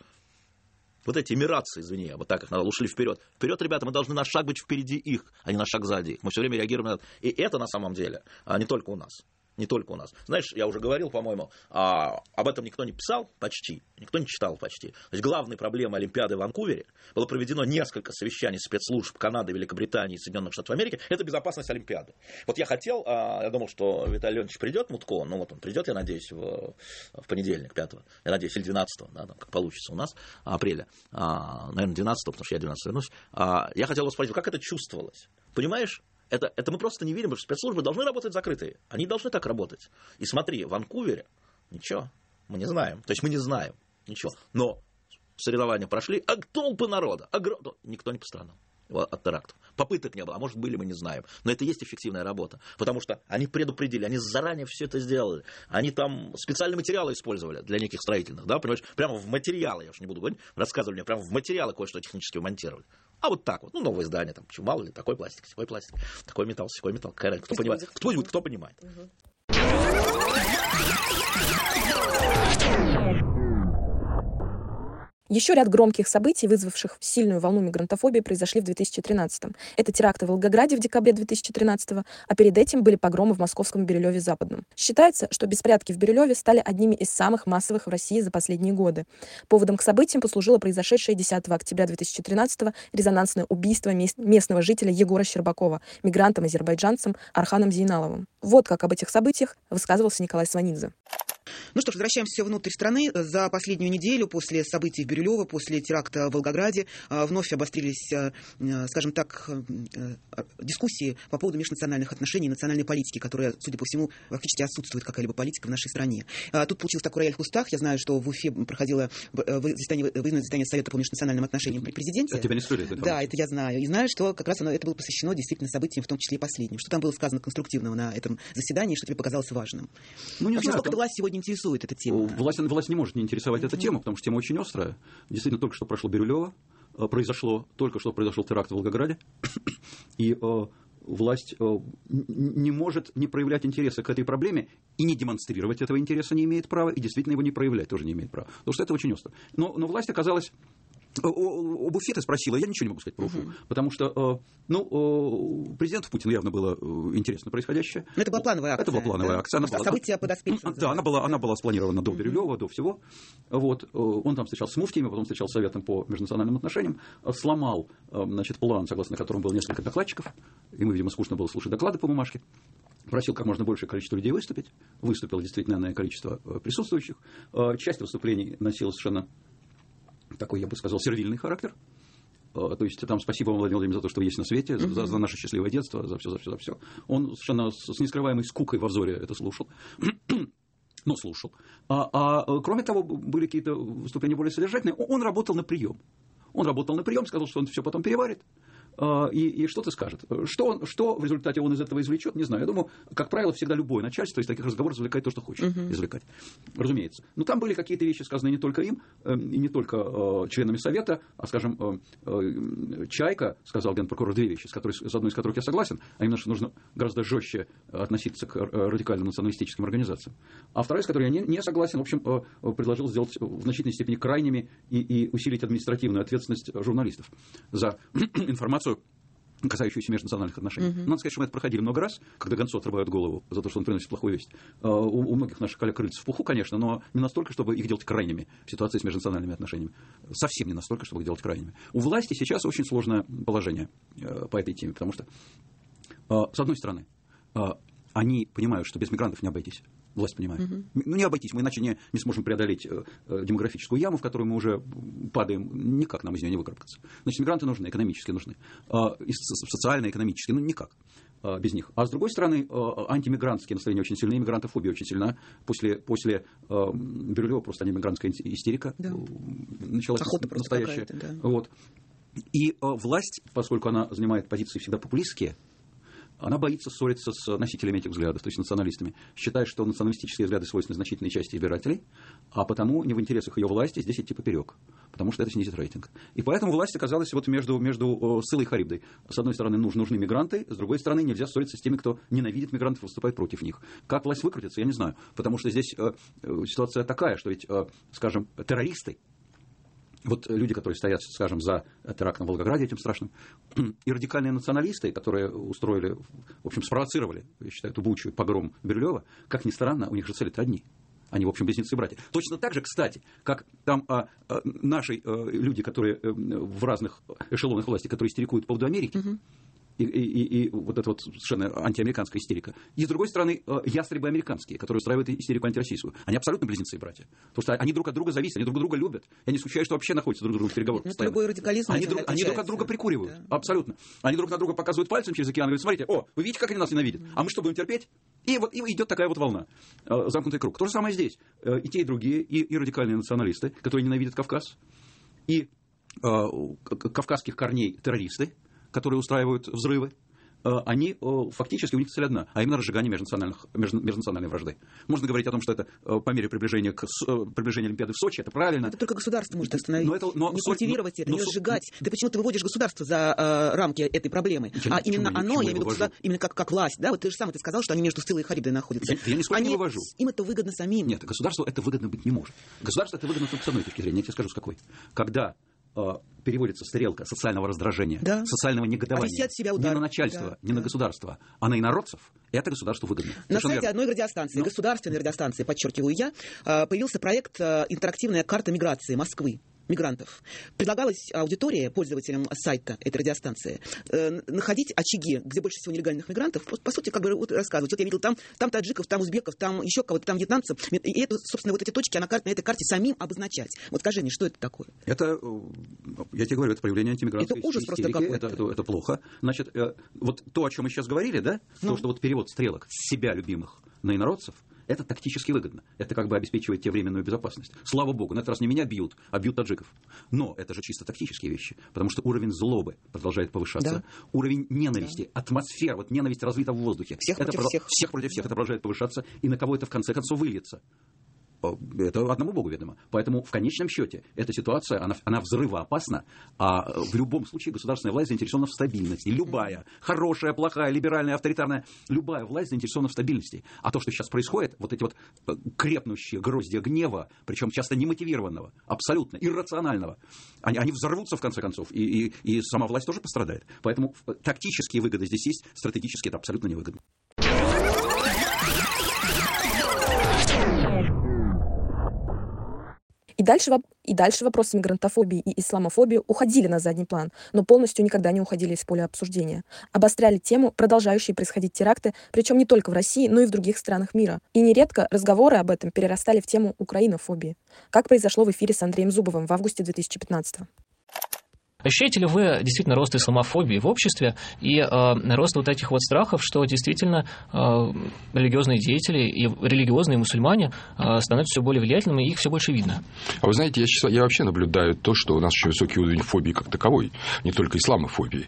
Вот эти эмиратцы, извини, вот так их надо, ушли вперед. Вперед, ребята, мы должны на шаг быть впереди их, а не на шаг сзади их. Мы все время реагируем на это. И это на самом деле не только у нас. Не только у нас. Знаешь, я уже говорил, по-моему, об этом никто не писал почти, никто не читал почти. Значит, главной проблемой Олимпиады в Ванкувере было проведено несколько совещаний спецслужб Канады, Великобритании и Соединенных Штатов Америки. Это безопасность Олимпиады. Вот я думал, что Виталий Леонидович придет, Мутко, он придет, я надеюсь, в понедельник, 5-го, я надеюсь, или 12-го, да, как получится у нас, апреля, наверное, 12-го, потому что я 12-го вернусь. Я хотел вас спросить, как это чувствовалось? Понимаешь? Это мы просто не видим, потому что спецслужбы должны работать закрытые. Они должны так работать. И смотри, в Ванкувере ничего, мы не знаем. То есть мы не знаем ничего. Но соревнования прошли, толпы народа. Никто не пострадал от терактов. Попыток не было, а может были, мы не знаем. Но это есть эффективная работа. Потому что они предупредили, они заранее все это сделали. Они там специальные материалы использовали для неких строительных. Да, понимаешь? Прямо в материалы, я уж не буду говорить, рассказывали мне, прямо в материалы кое-что технически монтировали. А вот так вот, новое издание, там, мало ли, такой пластик, такой металл, секой металл. Кто понимает? Кто понимает? Еще ряд громких событий, вызвавших сильную волну мигрантофобии, произошли в 2013-м. Это теракты в Волгограде в декабре 2013-го, а перед этим были погромы в московском Бирюлеве-Западном. Считается, что беспорядки в Бирюлеве стали одними из самых массовых в России за последние годы. Поводом к событиям послужило произошедшее 10 октября 2013-го резонансное убийство местного жителя Егора Щербакова мигрантом-азербайджанцем Арханом Зейналовым. Вот как об этих событиях высказывался Николай Сванидзе. Ну что ж, возвращаемся внутрь страны. За последнюю неделю после событий в Бирюлево, после теракта в Волгограде, вновь обострились, скажем так, дискуссии по поводу межнациональных отношений и национальной политики, которая, судя по всему, фактически отсутствует какая-либо политика в нашей стране. Тут получился такой рояль в кустах. Я знаю, что в Уфе проходило выездное заседание Совета по межнациональным отношениям при президенте. Тебя не стоит, да, это я знаю. И знаю, что как раз это было посвящено действительно событиям, в том числе и последним. Что там было сказано конструктивного на этом заседании, что тебе показалось важным? Вообще, сколько власть сегодня интересует эта тема? Власть не может не интересовать эта тема, потому что тема очень острая. Действительно, только что прошло Бирюлево, только что произошел теракт в Волгограде, и власть не может не проявлять интереса к этой проблеме и не демонстрировать этого интереса не имеет права, и действительно его не проявлять тоже не имеет права. Потому что это очень остро. Но власть оказалась... Об Уфе ты спросила, я ничего не могу сказать про Уфу, потому что президенту Путину явно было интересно происходящее. Но это была плановая акция. Это была плановая акция. События подоспели. Да, она была спланирована до Бирюлева, до всего. Вот. Он там встречался с муфтиями, потом встречался с Советом по межнациональным отношениям, сломал план, согласно которому было несколько докладчиков. Ему, видимо, скучно было слушать доклады по бумажке. Просил как можно большее количество людей выступить. Выступило действительно энное количество присутствующих. Часть выступлений носила совершенно такой, я бы сказал, сервильный характер. То есть там спасибо вам, Владимир Владимирович, за то, что вы есть на свете, за наше счастливое детство, за все. Он совершенно с нескрываемой скукой во взоре это слушал. Слушал. Кроме того, были какие-то выступления более содержательные. Он работал на прием. Сказал, что он все потом переварит. и что-то скажет. Что в результате он из этого извлечет, не знаю. Я думаю, как правило, всегда любое начальство из таких разговоров извлекает то, что хочет извлекать. Разумеется. Но там были какие-то вещи, сказанные не только им, и не только членами Совета, а, скажем, Чайка сказал генпрокурор две вещи, с одной из которых я согласен, а именно, что нужно гораздо жестче относиться к радикальным националистическим организациям. А вторая, с которой я не согласен, в общем, предложил сделать в значительной степени крайними и усилить административную ответственность журналистов за информацию, касающуюся межнациональных отношений. Надо сказать, что мы это проходили много раз, когда гонцу отрывают голову за то, что он приносит плохую весть. У многих наших коллег крыльца в пуху, конечно, но не настолько, чтобы их делать крайними в ситуации с межнациональными отношениями. Совсем не настолько, чтобы их делать крайними. У власти сейчас очень сложное положение по этой теме, потому что, с одной стороны, они понимают, что без мигрантов не обойтись. Власть понимает. Ну, не обойтись, мы иначе не сможем преодолеть демографическую яму, в которую мы уже падаем, никак нам из нее не выкарабкаться. Значит, мигранты нужны, экономически нужны, социально-экономически, ну, никак без них. А с другой стороны, антимигрантские настроения очень сильны, иммигрантофобия очень сильна. После Бирюлева просто антимигрантская истерика началась настоящая. Да. Вот. И власть, поскольку она занимает позиции всегда популистские, она боится ссориться с носителями этих взглядов, то есть националистами. Считает, что националистические взгляды свойственны значительной части избирателей, а потому не в интересах ее власти здесь идти поперек, потому что это снизит рейтинг. И поэтому власть оказалась вот между Сциллой и Харибдой. С одной стороны, нужны мигранты, с другой стороны, нельзя ссориться с теми, кто ненавидит мигрантов и выступает против них. Как власть выкрутится, я не знаю, потому что здесь ситуация такая, что ведь, скажем, террористы, вот люди, которые стоят, скажем, за терактом в Волгограде, этим страшным, и радикальные националисты, которые устроили, в общем, спровоцировали, я считаю, эту бучу, погром Бирюлева, как ни странно, у них же цели-то одни. Они, в общем, близнецы-братья. Точно так же, кстати, как там наши люди, которые в разных эшелонах власти, которые истерикуют по поводу Америки, и вот эта вот совершенно антиамериканская истерика. И, с другой стороны, ястребы американские, которые устраивают истерику антироссийскую. Они абсолютно близнецы и братья. Потому что они друг от друга зависят, они друг друга любят. Я не исключаю, что вообще находятся друг с другом в переговорах. Любой радикализм они друг от друга прикуривают. Да. Абсолютно. Они друг на друга показывают пальцем через океан и говорят: смотрите, вы видите, как они нас ненавидят? А мы что, будем терпеть? И вот идет такая вот волна. Замкнутый круг. То же самое здесь. И те, и другие, и радикальные националисты, которые ненавидят Кавказ, и кавказских корней террористы, которые устраивают взрывы, они фактически, у них цель одна, а именно разжигание межнациональной вражды. Можно говорить о том, что это по мере приближения Олимпиады в Сочи, это правильно. Это только государство может остановить, не культивировать это, не разжигать. Ты почему-то выводишь государство за рамки этой проблемы. Именно оно, я имею в виду, именно как власть. Да? Вот ты же сам сказал, что они между Сциллой и Харибдой находятся. Я нисколько не вывожу. Им это выгодно самим. Нет, государству это выгодно быть не может. Государству это выгодно только с одной точки зрения. Я тебе скажу, с какой. Когда переводится стрелка социального раздражения, социального негодования не на начальство, не на государство, а на инородцев, это государству выгодно. На сайте одной радиостанции, государственной радиостанции, подчеркиваю я, появился проект «Интерактивная карта миграции Москвы». Мигрантов. Предлагалось аудитории, пользователям сайта этой радиостанции, находить очаги, где больше всего нелегальных мигрантов, по сути, как бы рассказывать. Вот я видел там таджиков, там узбеков, там еще кого-то, там вьетнамцев. И это, собственно, вот эти точки на этой карте самим обозначать. Вот скажи мне, что это такое? Это, я тебе говорю, это проявление антимигрантской истерики. Это ужас просто какой-то. Это плохо. Значит, вот то, о чем мы сейчас говорили, да, то, что вот перевод стрелок с себя любимых на инородцев, это тактически выгодно. Это как бы обеспечивает тебе временную безопасность. Слава богу, на этот раз не меня бьют, а бьют таджиков. Но это же чисто тактические вещи, потому что уровень злобы продолжает повышаться, уровень ненависти, атмосфера, вот ненависть разлита в воздухе. Всех против всех это продолжает повышаться, и на кого это в конце концов выльется. Это одному Богу ведомо. Поэтому в конечном счете эта ситуация, она взрывоопасна, а в любом случае государственная власть заинтересована в стабильности. Любая, хорошая, плохая, либеральная, авторитарная, любая власть заинтересована в стабильности. А то, что сейчас происходит, вот эти вот крепнущие гроздья гнева, причем часто немотивированного, абсолютно иррационального, они взорвутся в конце концов, и сама власть тоже пострадает. Поэтому тактические выгоды здесь есть, стратегические это абсолютно невыгодно. И дальше вопросы мигрантофобии и исламофобии уходили на задний план, но полностью никогда не уходили из поля обсуждения. Обостряли тему продолжающие происходить теракты, причем не только в России, но и в других странах мира. И нередко разговоры об этом перерастали в тему украинофобии, как произошло в эфире с Андреем Зубовым в августе 2015-го. Ощущаете ли вы действительно рост исламофобии в обществе и рост вот этих вот страхов, что действительно религиозные деятели и религиозные мусульмане становятся все более влиятельными, и их все больше видно? А вы знаете, я вообще наблюдаю то, что у нас очень высокий уровень фобии как таковой, не только исламофобии.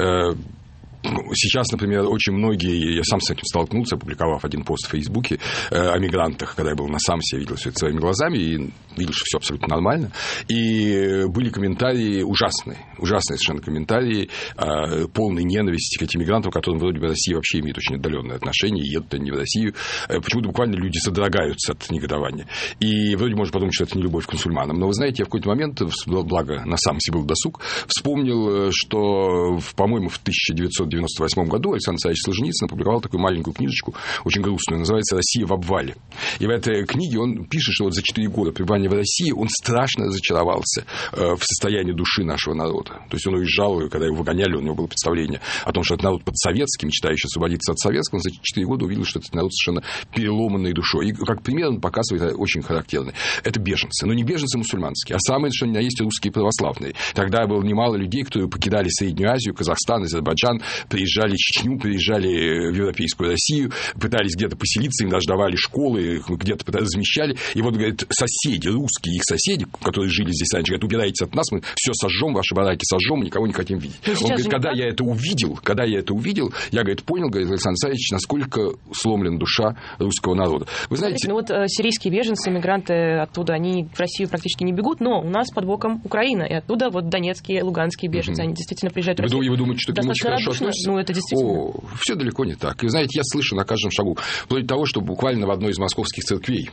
Сейчас, например, очень многие, я сам с этим столкнулся, опубликовав один пост в Фейсбуке о мигрантах, когда я был на Самсе, я видел все это своими глазами и видел, что все абсолютно нормально. И были комментарии ужасные совершенно комментарии полной ненависти к этим мигрантам, которым вроде бы Россия вообще имеет очень отдаленные отношения, и едут они в Россию. Почему-то буквально люди содрогаются от негодования. И вроде можно подумать, что это не любовь к мусульманам. Но вы знаете, я в какой-то момент, благо на Самсе был досуг, вспомнил, что, по-моему, в 1998 году Александр Александрович Солженицын опубликовал такую маленькую книжечку, очень грустную, называется «Россия в обвале». И в этой книге он пишет, что вот за 4 года пребывания в России он страшно разочаровался в состоянии души нашего народа. То есть он уезжал, и когда его выгоняли, у него было представление о том, что этот народ подсоветский, мечтающий освободиться от советского, он за 4 года увидел, что этот народ совершенно переломанной душой. И как пример он показывает очень характерный. Это беженцы. Но не беженцы мусульманские, а самые, что ни на есть, русские православные. Тогда было немало людей, которые покидали Среднюю Азию, Казахстан, Азербайджан, приезжали в Чечню, приезжали в Европейскую Россию, пытались где-то поселиться, им даже давали школы, где-то размещали. И вот, говорит, соседи, русские, их соседи, которые жили здесь раньше, говорят, убирайтесь от нас, мы все сожжем, ваши бараки сожжем, мы никого не хотим видеть. Он говорит, когда я это увидел, я, говорит, понял, говорит, Александр Александрович, насколько сломлена душа русского народа. Вы знаете... Ну вот сирийские беженцы, мигранты оттуда, они в Россию практически не бегут, но у нас под боком Украина, и оттуда вот донецкие, луганские беженцы, они действительно приезжают в Россию. И вы думаете, что к ним очень хорошо относятся? Ну, это действительно... Все далеко не так. И, знаете, я слышу на каждом шагу, вплоть до того, что буквально в одной из московских церквей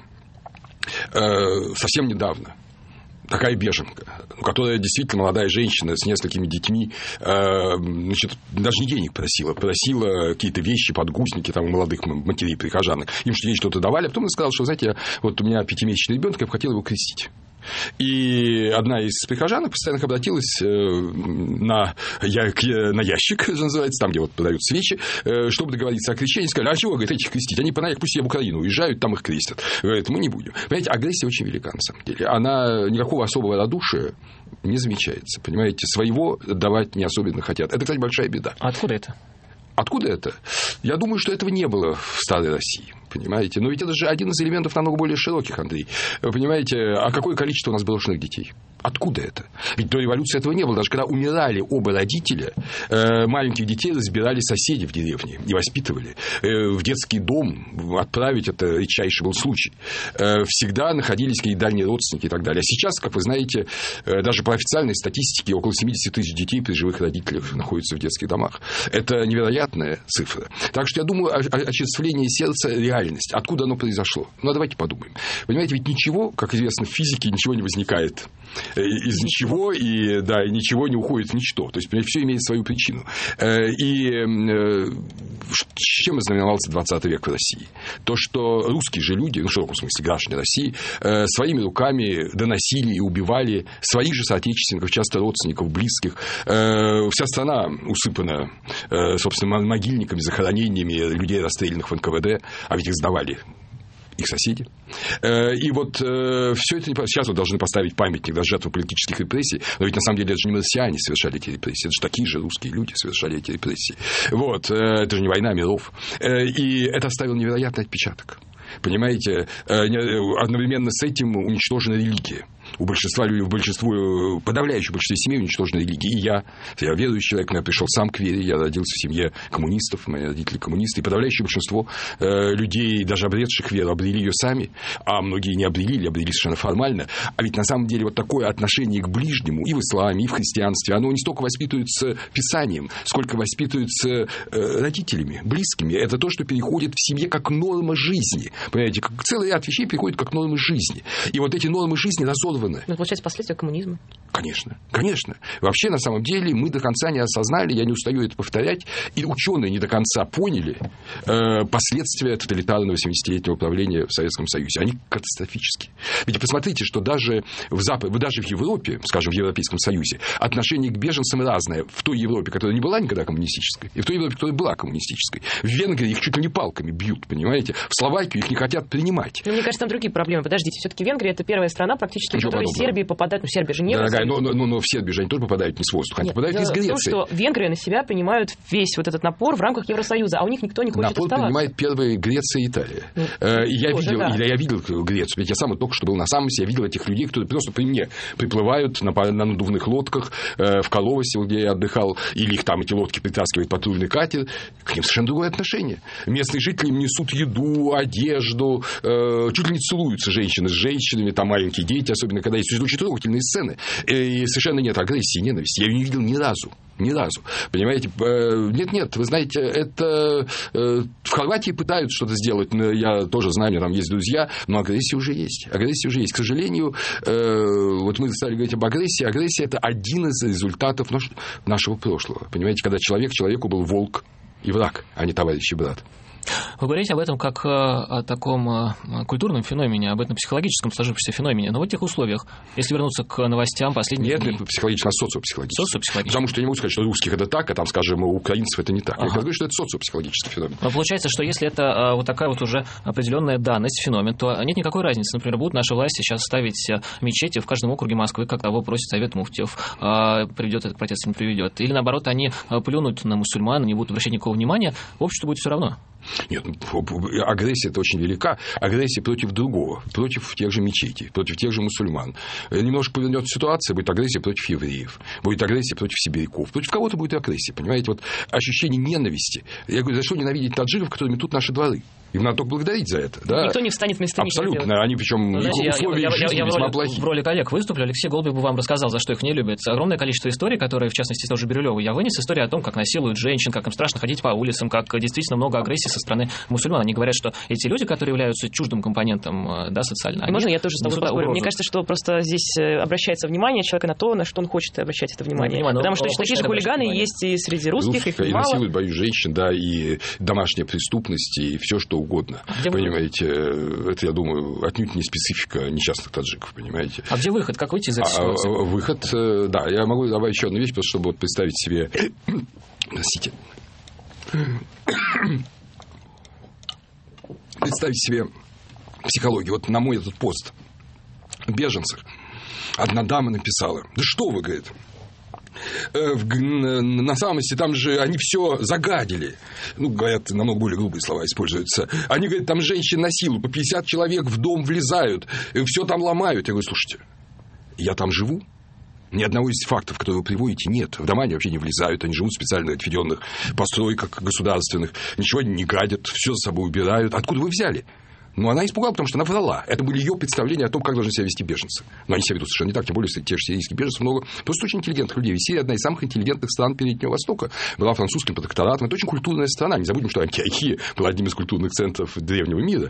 совсем недавно такая беженка, которая действительно молодая женщина с несколькими детьми, значит, даже не денег просила какие-то вещи, подгузники там, у молодых матерей, прихожанок. Им ей что-то давали, а потом она сказала, что, знаете, вот у меня 5-месячный ребенок, я бы хотела его крестить. И одна из прихожанок постоянно обратилась на ящик, что называется, там, где вот подают свечи, чтобы договориться о крещении. Сказали, а чего, говорит, этих крестить? Они пусть в Украину уезжают, там их крестят. Говорит, мы не будем. Понимаете, агрессия очень велика, на самом деле. Она никакого особого радушия не замечается. Понимаете, своего давать не особенно хотят. Это, кстати, большая беда. А откуда это? Откуда это? Я думаю, что этого не было в старой России. Понимаете? Но ведь это же один из элементов намного более широких, Андрей. Вы понимаете, а какое количество у нас брошенных детей? Откуда это? Ведь до революции этого не было. Даже когда умирали оба родителя, маленьких детей разбирали соседи в деревне и воспитывали. В детский дом отправить — это редчайший был случай. Всегда находились какие-то дальние родственники и так далее. А сейчас, как вы знаете, даже по официальной статистике около 70 тысяч детей при живых родителях находятся в детских домах. Это невероятная цифра. Так что я думаю, очерствление сердца — реальность. Откуда оно произошло? Ну, давайте подумаем. Понимаете, ведь ничего, как известно в физике, ничего не возникает из ничего, и ничего не уходит в ничто. То есть, понимаете, все имеет свою причину. И чем ознаменовался 20 век в России? То, что русские же люди, в широком смысле граждане России, своими руками доносили и убивали своих же соотечественников, часто родственников, близких. Вся страна усыпана, собственно, могильниками, захоронениями людей, расстрелянных в НКВД, а ведь их сдавали их соседи. И вот все это сейчас вот должны поставить памятник даже жертвам политических репрессий, но ведь на самом деле это же не марсиане совершали эти репрессии, это же такие же русские люди совершали эти репрессии. Вот. Это же не война миров. И это оставило невероятный отпечаток. Понимаете, одновременно с этим уничтожена религия. У большинства людей, в подавляющем большинстве семей уничтожена религия. И я верующий человек, я пришел сам к вере, я родился в семье коммунистов, мои родители коммунисты. И подавляющее большинство людей, даже обретших веру, обрели ее сами, а многие не обрели, обрели совершенно формально. А ведь на самом деле вот такое отношение к ближнему и в исламе, и в христианстве, оно не столько воспитывается Писанием, сколько воспитывается родителями, близкими. Это то, что переходит в семье как норма жизни. Понимаете, целый ряд вещей переходит как нормы жизни. И вот эти нормы жизни разорваны. Ну, получается, последствия коммунизма. Конечно, конечно. Вообще, на самом деле, мы до конца не осознали, я не устаю это повторять, и ученые не до конца поняли последствия тоталитарного 70-летнего правления в Советском Союзе. Они катастрофические. Ведь посмотрите, что даже в Европе, скажем, в Европейском Союзе, отношение к беженцам разное. В той Европе, которая не была никогда коммунистической, и в той Европе, которая была коммунистической. В Венгрии их чуть ли не палками бьют, понимаете? В Словакию их не хотят принимать. Но мне кажется, там другие проблемы. Подождите, все-таки Венгрия — это первая страна практически... которые из Сербии попадают, Сербия же не... Дорогая, но в Сербию же они тоже попадают не с воздуха, они попадают из Греции. Потому что Венгрия на себя принимают весь вот этот напор в рамках Евросоюза, а у них никто не хочет оставаться. Напор принимает первые Греция и Италия. Я видел Грецию, ведь я сам только что был на Самосе, я видел этих людей, которые просто при мне приплывают на надувных лодках в Коловосе, где я отдыхал, или их там эти лодки притаскивает патрульный катер, к ним совершенно другое отношение. Местные жители им несут еду, одежду, чуть ли не целуются женщины с женщинами, там маленькие дети, особенно когда есть очень трогательные сцены. И совершенно нет агрессии, ненависти. Я ее не видел ни разу. Ни разу. Понимаете? Нет, вы знаете, это в Хорватии пытаются что-то сделать. Я тоже знаю, у меня там есть друзья, но агрессия уже есть. К сожалению, вот мы стали говорить об агрессии. Агрессия – это один из результатов нашего прошлого. Понимаете, когда человеку был волк и враг, а не товарищ и брат. Вы говорите об этом как о таком культурном феномене, об этом психологическом сложившемся феномене. Но в этих условиях, если вернуться к новостям последних дней... Нет, это психологически, а социопсихологически. Потому что я не могу сказать, что у русских это так, а там, скажем, у украинцев это не так. Я говорю, что это социопсихологический феномен. Но получается, что если это вот такая вот уже определенная данность, феномен, то нет никакой разницы. Например, будут наши власти сейчас ставить мечети в каждом округе Москвы, как того просит Совет муфтиев, приведет этот протест, не приведет. Или наоборот, они плюнут на мусульман, не будут обращать никакого внимания, обществу будет все равно. Нет, агрессия это очень велика. Агрессия против другого, против тех же мечетей, против тех же мусульман. Немножко повернется ситуация, будет агрессия против евреев, будет агрессия против сибиряков, против кого-то будет агрессия. Понимаете, вот ощущение ненависти. Я говорю, за что ненавидеть таджиков, которые метут наши дворы? Им надо только благодарить за это. Да? Никто не встанет вместо них. Абсолютно. Они, причем, условия жизни весьма плохие. В роли коллег выступлю. Алексей Голубев бы вам рассказал, за что их не любят. Огромное количество историй, которые, в частности, тоже Бирюлёва я вынес. История о том, как насилуют женщин, как им страшно ходить по улицам, как действительно много агрессии со стороны мусульман. Они говорят, что эти люди, которые являются чуждым компонентом, да, социально... Можно я тоже с тобой поспорю? Мне кажется, что просто здесь обращается внимание человека на то, на что он хочет обращать это внимание. Потому что такие же хулиганы есть и среди русских, их и насилуют, боюсь, женщин, да, и домашняя преступность, и все что угодно. Понимаете, это, я думаю, отнюдь не специфика несчастных таджиков, понимаете. А где выход? Как выйти из этой ситуации? Выход, да, я могу добавить еще одну вещь, просто чтобы вот представить себе... Простите. Представить себе психологию. Вот на мой этот пост в беженцах одна дама написала: да что вы, говорит, на Самосе там же они все загадили. Ну, говорят, намного более грубые слова используются. Они, говорят, там женщин насилуют, по 50 человек в дом влезают, все там ломают. Я говорю, слушайте, я там живу. Ни одного из фактов, которые вы приводите, нет. В дома они вообще не влезают, они живут в специально отведенных постройках государственных, ничего не гадят, все за собой убирают. Откуда вы взяли? Но она испугалась, потому что она врала. Это были ее представления о том, как должны себя вести беженцы. Но они себя ведут совершенно не так, тем более, среди тех же сирийских беженцев много просто очень интеллигентных людей. Ведь Сирия одна из самых интеллигентных стран Переднего Востока. Была французским протекторатом. Это очень культурная страна. Не забудем, что Антиохия была одним из культурных центров древнего мира.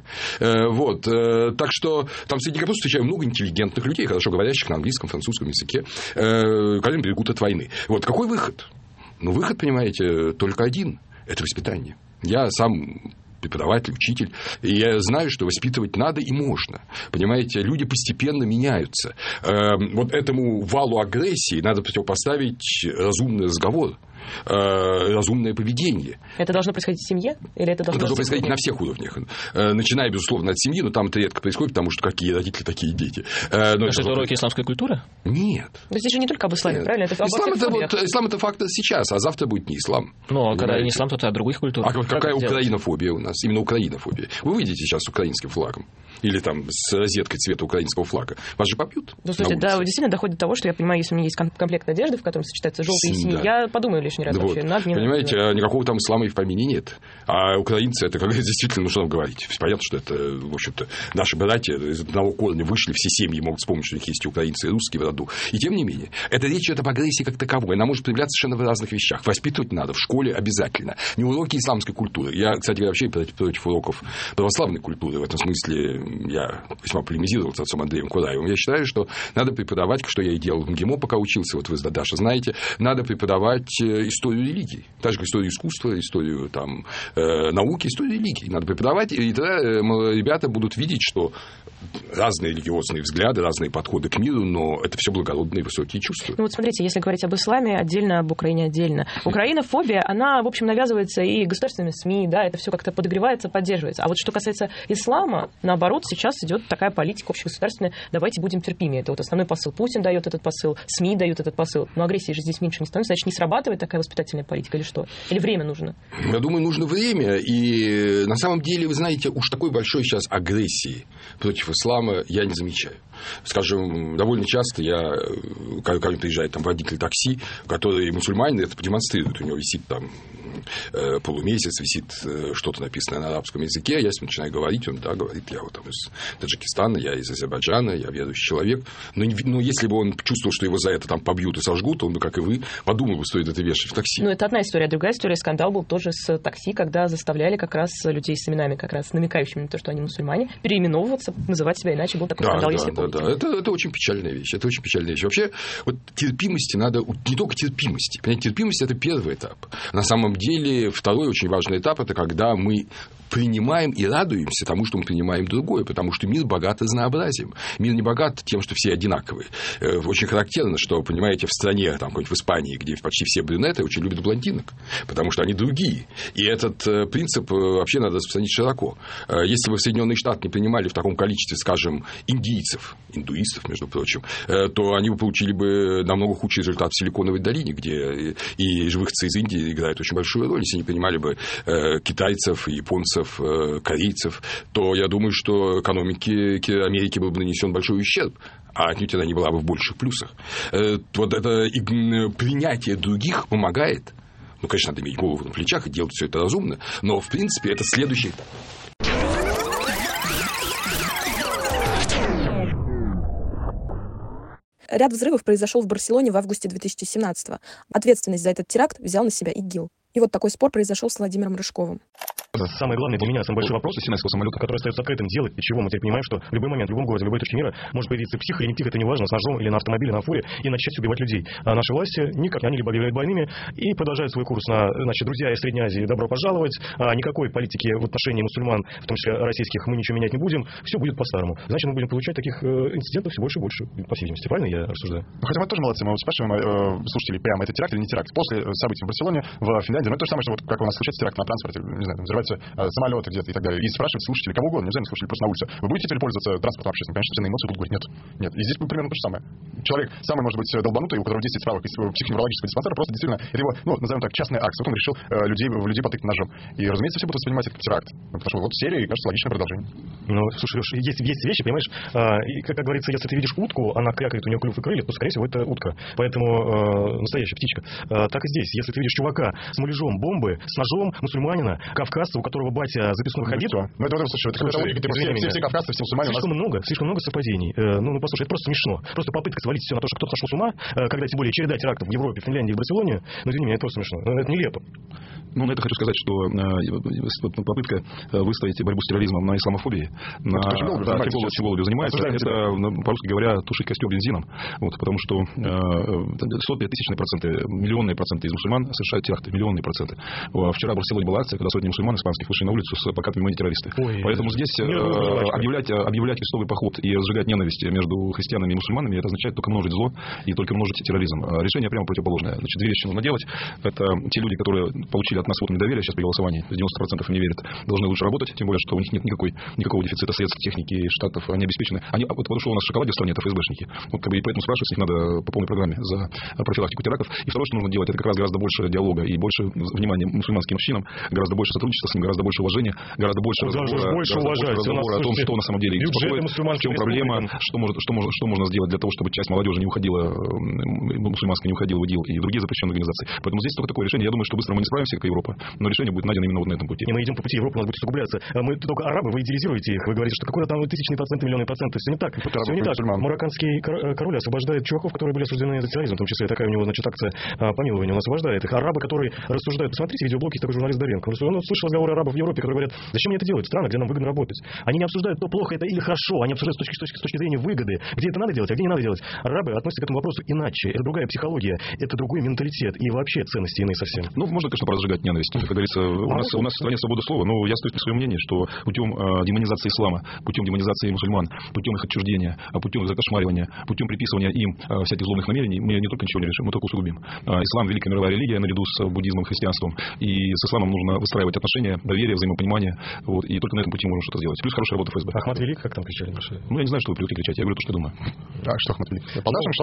Так что там среди них просто встречаю много интеллигентных людей, хорошо говорящих на английском, французском языке, которые берегут от войны. Вот какой выход? Ну, выход, понимаете, только один. Это воспитание. Я сам преподаватель, учитель, и я знаю, что воспитывать надо и можно. Понимаете, люди постепенно меняются. Вот этому валу агрессии надо противопоставить разумный разговор, разумное поведение. Это должно происходить в семье? Или это должно происходить на всех уровнях? Начиная, безусловно, от семьи, но там это редко происходит, потому что какие родители, такие дети. Но это уроки исламской культуры? Нет. Но здесь же не только об исламе, нет. Правильно? Это ислам – это фактор сейчас, а завтра будет не ислам. Ну, а когда не ислам, то это о других культурах. А какая украинофобия у нас? Именно украинофобия. Вы выйдете сейчас с украинским флагом или там с розеткой цвета украинского флага, вас же побьют. Ну, слушайте, да, действительно доходит до того, что я понимаю, если у меня есть комплект одежды, в котором сочетаются желтый и синий, я подумаю лишний раз вообще. Понимаете, никакого там ислама и в помине нет. А украинцы, это как действительно, ну что нам говорить? Понятно, что это, в общем-то, наши братья из одного корня вышли, все семьи могут вспомнить, что у них есть и украинцы, и русские в роду. И тем не менее, это речь идет об агрессии как таковой. Она может проявляться совершенно в разных вещах. Воспитывать надо в школе обязательно. Не уроки исламской культуры. Я, кстати говоря, вообще против уроков православной культуры. В этом смысле я весьма полемизировал с отцом Андреем Кураевым. Я считаю, что надо преподавать, что я и делал в МГИМО, пока учился, вот вы, Даша, знаете, надо преподавать историю религии. Так же, как историю искусства, историю там, науки, историю религии. Надо преподавать, и тогда ребята будут видеть, что разные религиозные взгляды, разные подходы к миру, но это все благородные высокие чувства. Ну вот смотрите, если говорить об исламе отдельно, об Украине отдельно. Украинофобия, она, в общем, навязывается и государственными СМИ, да, это все как-то подогревается, поддерживается. А вот что касается ислама, наоборот, наоборот, сейчас идет такая политика общегосударственная, давайте будем терпимее. Это вот основной посыл. Путин дает этот посыл, СМИ дают этот посыл. Но агрессии же здесь меньше не становится. Значит, не срабатывает такая воспитательная политика или что? Или время нужно? Я думаю, нужно время. И на самом деле, вы знаете, уж такой большой сейчас агрессии против ислама я не замечаю. Скажем, довольно часто я, когда приезжает там водитель такси, который мусульманин, это продемонстрирует. У него висит там полумесяц, висит что-то написанное на арабском языке. Я с ним начинаю говорить, он, да, говорит, я вот там из Таджикистана, я из Азербайджана, я верующий человек. Но если бы он чувствовал, что его за это там побьют и сожгут, он бы, как и вы, подумал бы, стоит это вешать в такси. Ну, это одна история. Другая история, скандал был тоже с такси, когда заставляли как раз людей с именами, как раз намекающими на то, что они мусульмане, переименовываться, называть себя иначе. Был такой скандал, если помните. Да. Это очень печальная вещь. Это очень печальная вещь. Вообще, вот терпимости надо, не только терпимости. Понимаете, терпимость – это первый этап. На самом деле, второй очень важный этап – это когда мы принимаем и радуемся тому, что мы принимаем другое, потому что мир богат разнообразием. Мир не богат тем, что все одинаковые. Очень характерно, что, понимаете, в стране, там, в Испании, где почти все брюнеты, очень любят блондинок, потому что они другие. И этот принцип вообще надо распространить широко. Если бы Соединенные Штаты не принимали в таком количестве, скажем, индийцев, индуистов, между прочим, то они бы получили бы намного худший результат в Силиконовой долине, где и выходцы из Индии играют очень большую роль. Если не принимали бы китайцев, японцев, корейцев, то я думаю, что экономике Америки был бы нанесен большой ущерб, а отнюдь она не была бы в больших плюсах. Вот это принятие других помогает. Ну, конечно, надо иметь голову на плечах и делать все это разумно, но, в принципе, это следующий этап. Ряд взрывов произошел в Барселоне в августе 2017-го. Ответственность за этот теракт взял на себя ИГИЛ. И вот такой спор произошел с Владимиром Рыжковым. Самый главный для меня, самый большой вопрос синайского самолета, который остается открытым, делать и чего. Мы теперь понимаем, что в любой момент, в любом городе, в любой точке мира может появиться псих или не псих, это не важно, с ножом или на автомобиле, на фуре, и начать убивать людей. А наши власти никак, они либо объявляют больными и продолжают свой курс на, значит, друзья из Средней Азии, добро пожаловать, никакой политики в отношении мусульман, в том числе российских, мы ничего менять не будем, все будет по-старому. Значит, мы будем получать таких инцидентов все больше и больше, по всей видимости. Правильно я рассуждаю? Хотя мы тоже молодцы, мы спрашиваем слушателей, прямо это теракт или не теракт. После событий в Барселоне, в Финляндии, ну это то же самое, что вот как у нас случается теракт на транспорте, не знаю, взрываются самолеты где-то и так далее. И спрашивают слушателей, кого угодно, не обязательно слушателей, просто на улице. Вы будете теперь пользоваться транспортом общественным? Конечно, все на эмоции будут говорить, нет. И здесь примерно то же самое. Человек самый, может быть, долбанутый, у которого 10 справок из психоневрологического диспансера, просто действительно, это его, ну, назовем так, частная акция. Вот он решил людей потыкать ножом. И, разумеется, все будут воспринимать это как теракт. Потому что вот серия, и, кажется, логичное продолжение. Ну, слушай, Леш, есть вещи, понимаешь, и, как говорится, если ты видишь утку, она крякает, у нее клюв и крылья, то, скорее всего, это утка. Поэтому настоящая птичка. Так и здесь. Если ты видишь чувака с муляжом бомбы, с ножом, мусульманина, кавказца, у которого батя записной ходит. Ну, это все кавказцы, все мусульмане. Слишком много совпадений. Ну, послушай, это просто смешно. Просто попытка свалить все на то, что кто-то сошел с ума, когда тем более череда терактов в Европе, в Финляндии, в Барселоне. Ну, извини меня, это просто смешно. Это нелепо. Ну, на это хочу сказать, что попытка выставить борьбу с терроризмом на исламофобии, на Чеболове занимается, это, по-русски говоря, тушить костер бензином. Вот, потому что сотые, тысячные проценты, миллионные проценты из мусульман совершают теракты, миллионные проценты. Вчера в Барселоне была акция, когда сотни мусульман испанских вышли на улицу с плакатами «Мы не террористы». Поэтому здесь объявлять крестовый поход и разжигать ненависть между христианами и мусульманами, это означает только множить зло и только множить терроризм. Решение прямо противоположное. Значит, две вещи нужно делать. Это те люди, которые получили от нас вот недоверие сейчас при голосовании, 90% им не верят, должны лучше работать, тем более, что у них нет никакого дефицита средств, техники и штатов, они обеспечены. Вот что у нас в шоколаде в стране, это ФСБшники. Вот, как бы, и поэтому спрашивать с них надо по полной программе за профилактику терактов. И второе, что нужно делать, это как раз гораздо больше диалога и больше внимания мусульманским мужчинам, гораздо больше сотрудничества с ним, гораздо больше уважения, гораздо больше разговора о том, что на самом деле их беспокоит, в чем проблема, что можно сделать для того, чтобы часть молодежи не уходила, мусульманская не уходила в ИДИЛ и другие запрещенные организации. Поэтому здесь только такое решение. Я думаю, что быстро мы не справимся, как Европа, но решение будет найдено именно вот на этом пути. И мы идем по пути Европы, у нас будет усугубляться. Мы только арабы, вы идеализируете их, вы говорите, что какой-то там тысячный процент, миллионный процент. Все не так. Все не так. Марокканский король освобождает чуваков, которые были осуждены за терроризм, в том числе такая у него, значит, акция помилования, он освобождает их. Арабы, которые рассуждают, посмотрите видеоблоги, такой журналист Доренко. Он слышал разговоры арабов в Европе, которые говорят, зачем мне это делать? Страна, где нам выгодно работать. Они не обсуждают, то плохо это или хорошо, они обсуждают с точки зрения выгоды, где это надо делать, а где не надо делать. Арабы относятся к этому вопросу иначе. Это другая психология, это другой менталитет и вообще ценности иные совсем. Ну, можно, конечно, разжигать ненависть. Как говорится, у нас в стране свобода слова, но я стою на своем мнении, что путем демонизации ислама, путем демонизации мусульман, путем их отчуждения, путем их закошмаривания, путем приписывания им всяких злобных намерений, мы не только ничего не решим, мы только усугубим. Ислам – великая мировая религия наряду с буддизмом и христианством. И с исламом нужно выстраивать отношения уважения, доверия, взаимопонимания. Вот, и только на этом пути можем что-то сделать. Плюс хорошая работа ФСБ. Ахмат Велик, как там кричали? Ну, я не знаю, что вы привыкли кричать, я говорю то, что думаю. А что Ахмат Велик?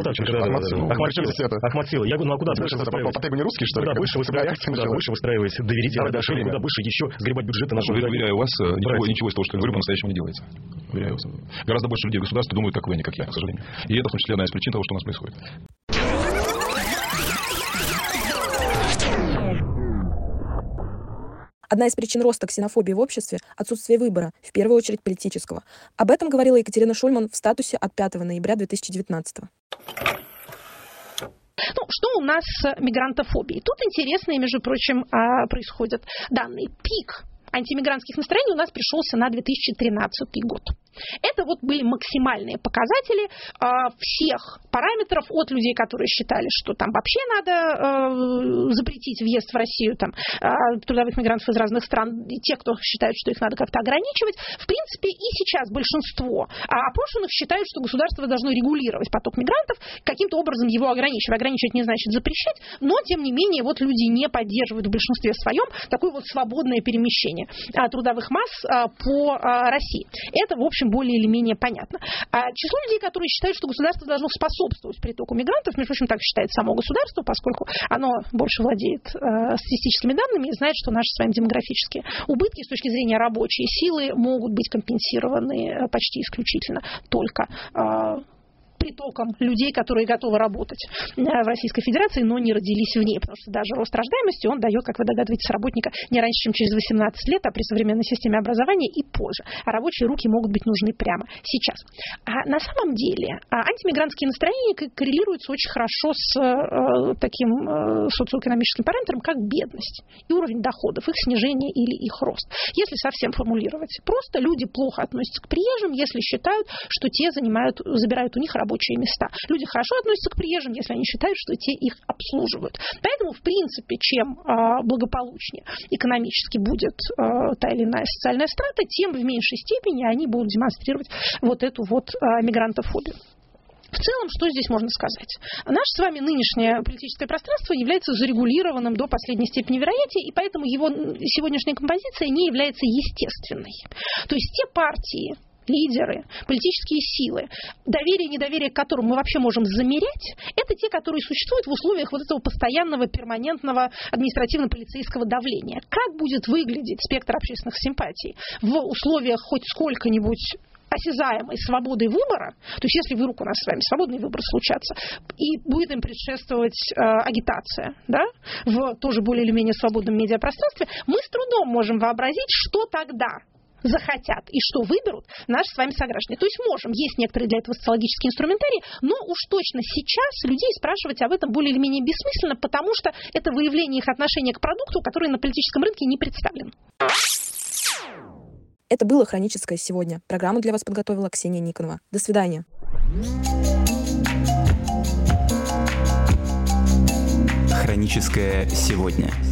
Ахмат Сила. Я говорю, ну а куда больше выстраивать? По не русский, что ли? Куда больше выстраивать доверительные отношения, куда больше еще сгребать бюджеты нашего государства? Уверяю вас, ничего из того, что я говорю, по-настоящему не делается. Уверяю вас. Гораздо больше людей в государстве думают, как вы, а не как я, к сожалению. И это, в том числе, одна из причин того, что у нас происходит. Одна из причин роста ксенофобии в обществе – отсутствие выбора, в первую очередь политического. Об этом говорила Екатерина Шульман в статусе от 5 ноября 2019 года. Ну, что у нас с мигрантофобией? Тут интересные, между прочим, происходят данные. Пик антимигрантских настроений у нас пришелся на 2013 год. Это вот были максимальные показатели всех параметров от людей, которые считали, что там вообще надо запретить въезд в Россию там, трудовых мигрантов из разных стран, и те, кто считают, что их надо как-то ограничивать. В принципе, и сейчас большинство опрошенных считают, что государство должно регулировать поток мигрантов, каким-то образом его ограничивать. Ограничивать не значит запрещать, но, тем не менее, вот люди не поддерживают в большинстве своем такое вот свободное перемещение трудовых масс по России. Это, в общем, более или менее понятно. Число людей, которые считают, что государство должно способствовать притоку мигрантов, между прочим, так считает само государство, поскольку оно больше владеет статистическими данными и знает, что наши с вами демографические убытки с точки зрения рабочей силы могут быть компенсированы почти исключительно только притоком людей, которые готовы работать в Российской Федерации, но не родились в ней, потому что даже рост рождаемости, он дает, как вы догадываетесь, работника не раньше, чем через 18 лет, а при современной системе образования и позже. А рабочие руки могут быть нужны прямо сейчас. А на самом деле антимигрантские настроения коррелируются очень хорошо с таким социоэкономическим параметром, как бедность и уровень доходов, их снижение или их рост. Если совсем формулировать просто, люди плохо относятся к приезжим, если считают, что те забирают у них рабочие места. Люди хорошо относятся к приезжим, если они считают, что те их обслуживают. Поэтому, в принципе, чем благополучнее экономически будет та или иная социальная страта, тем в меньшей степени они будут демонстрировать вот эту вот мигрантофобию. В целом, что здесь можно сказать? Наше с вами нынешнее политическое пространство является зарегулированным до последней степени вероятия, и поэтому его сегодняшняя композиция не является естественной. То есть те партии, лидеры, политические силы, доверие и недоверие к которым мы вообще можем замерять, это те, которые существуют в условиях вот этого постоянного, перманентного административно-полицейского давления. Как будет выглядеть спектр общественных симпатий в условиях хоть сколько-нибудь осязаемой свободы выбора, то есть если вдруг у нас с вами свободный выбор случатся, и будет им предшествовать агитация, да, в тоже более или менее свободном медиапространстве, мы с трудом можем вообразить, что тогда захотят и что выберут наши с вами сограждане. То есть можем, есть некоторые для этого социологические инструментарии, но уж точно сейчас людей спрашивать об этом более или менее бессмысленно, потому что это выявление их отношения к продукту, который на политическом рынке не представлен. Это было «Хроническое сегодня». Программу для вас подготовила Ксения Никонова. До свидания. «Хроническое сегодня».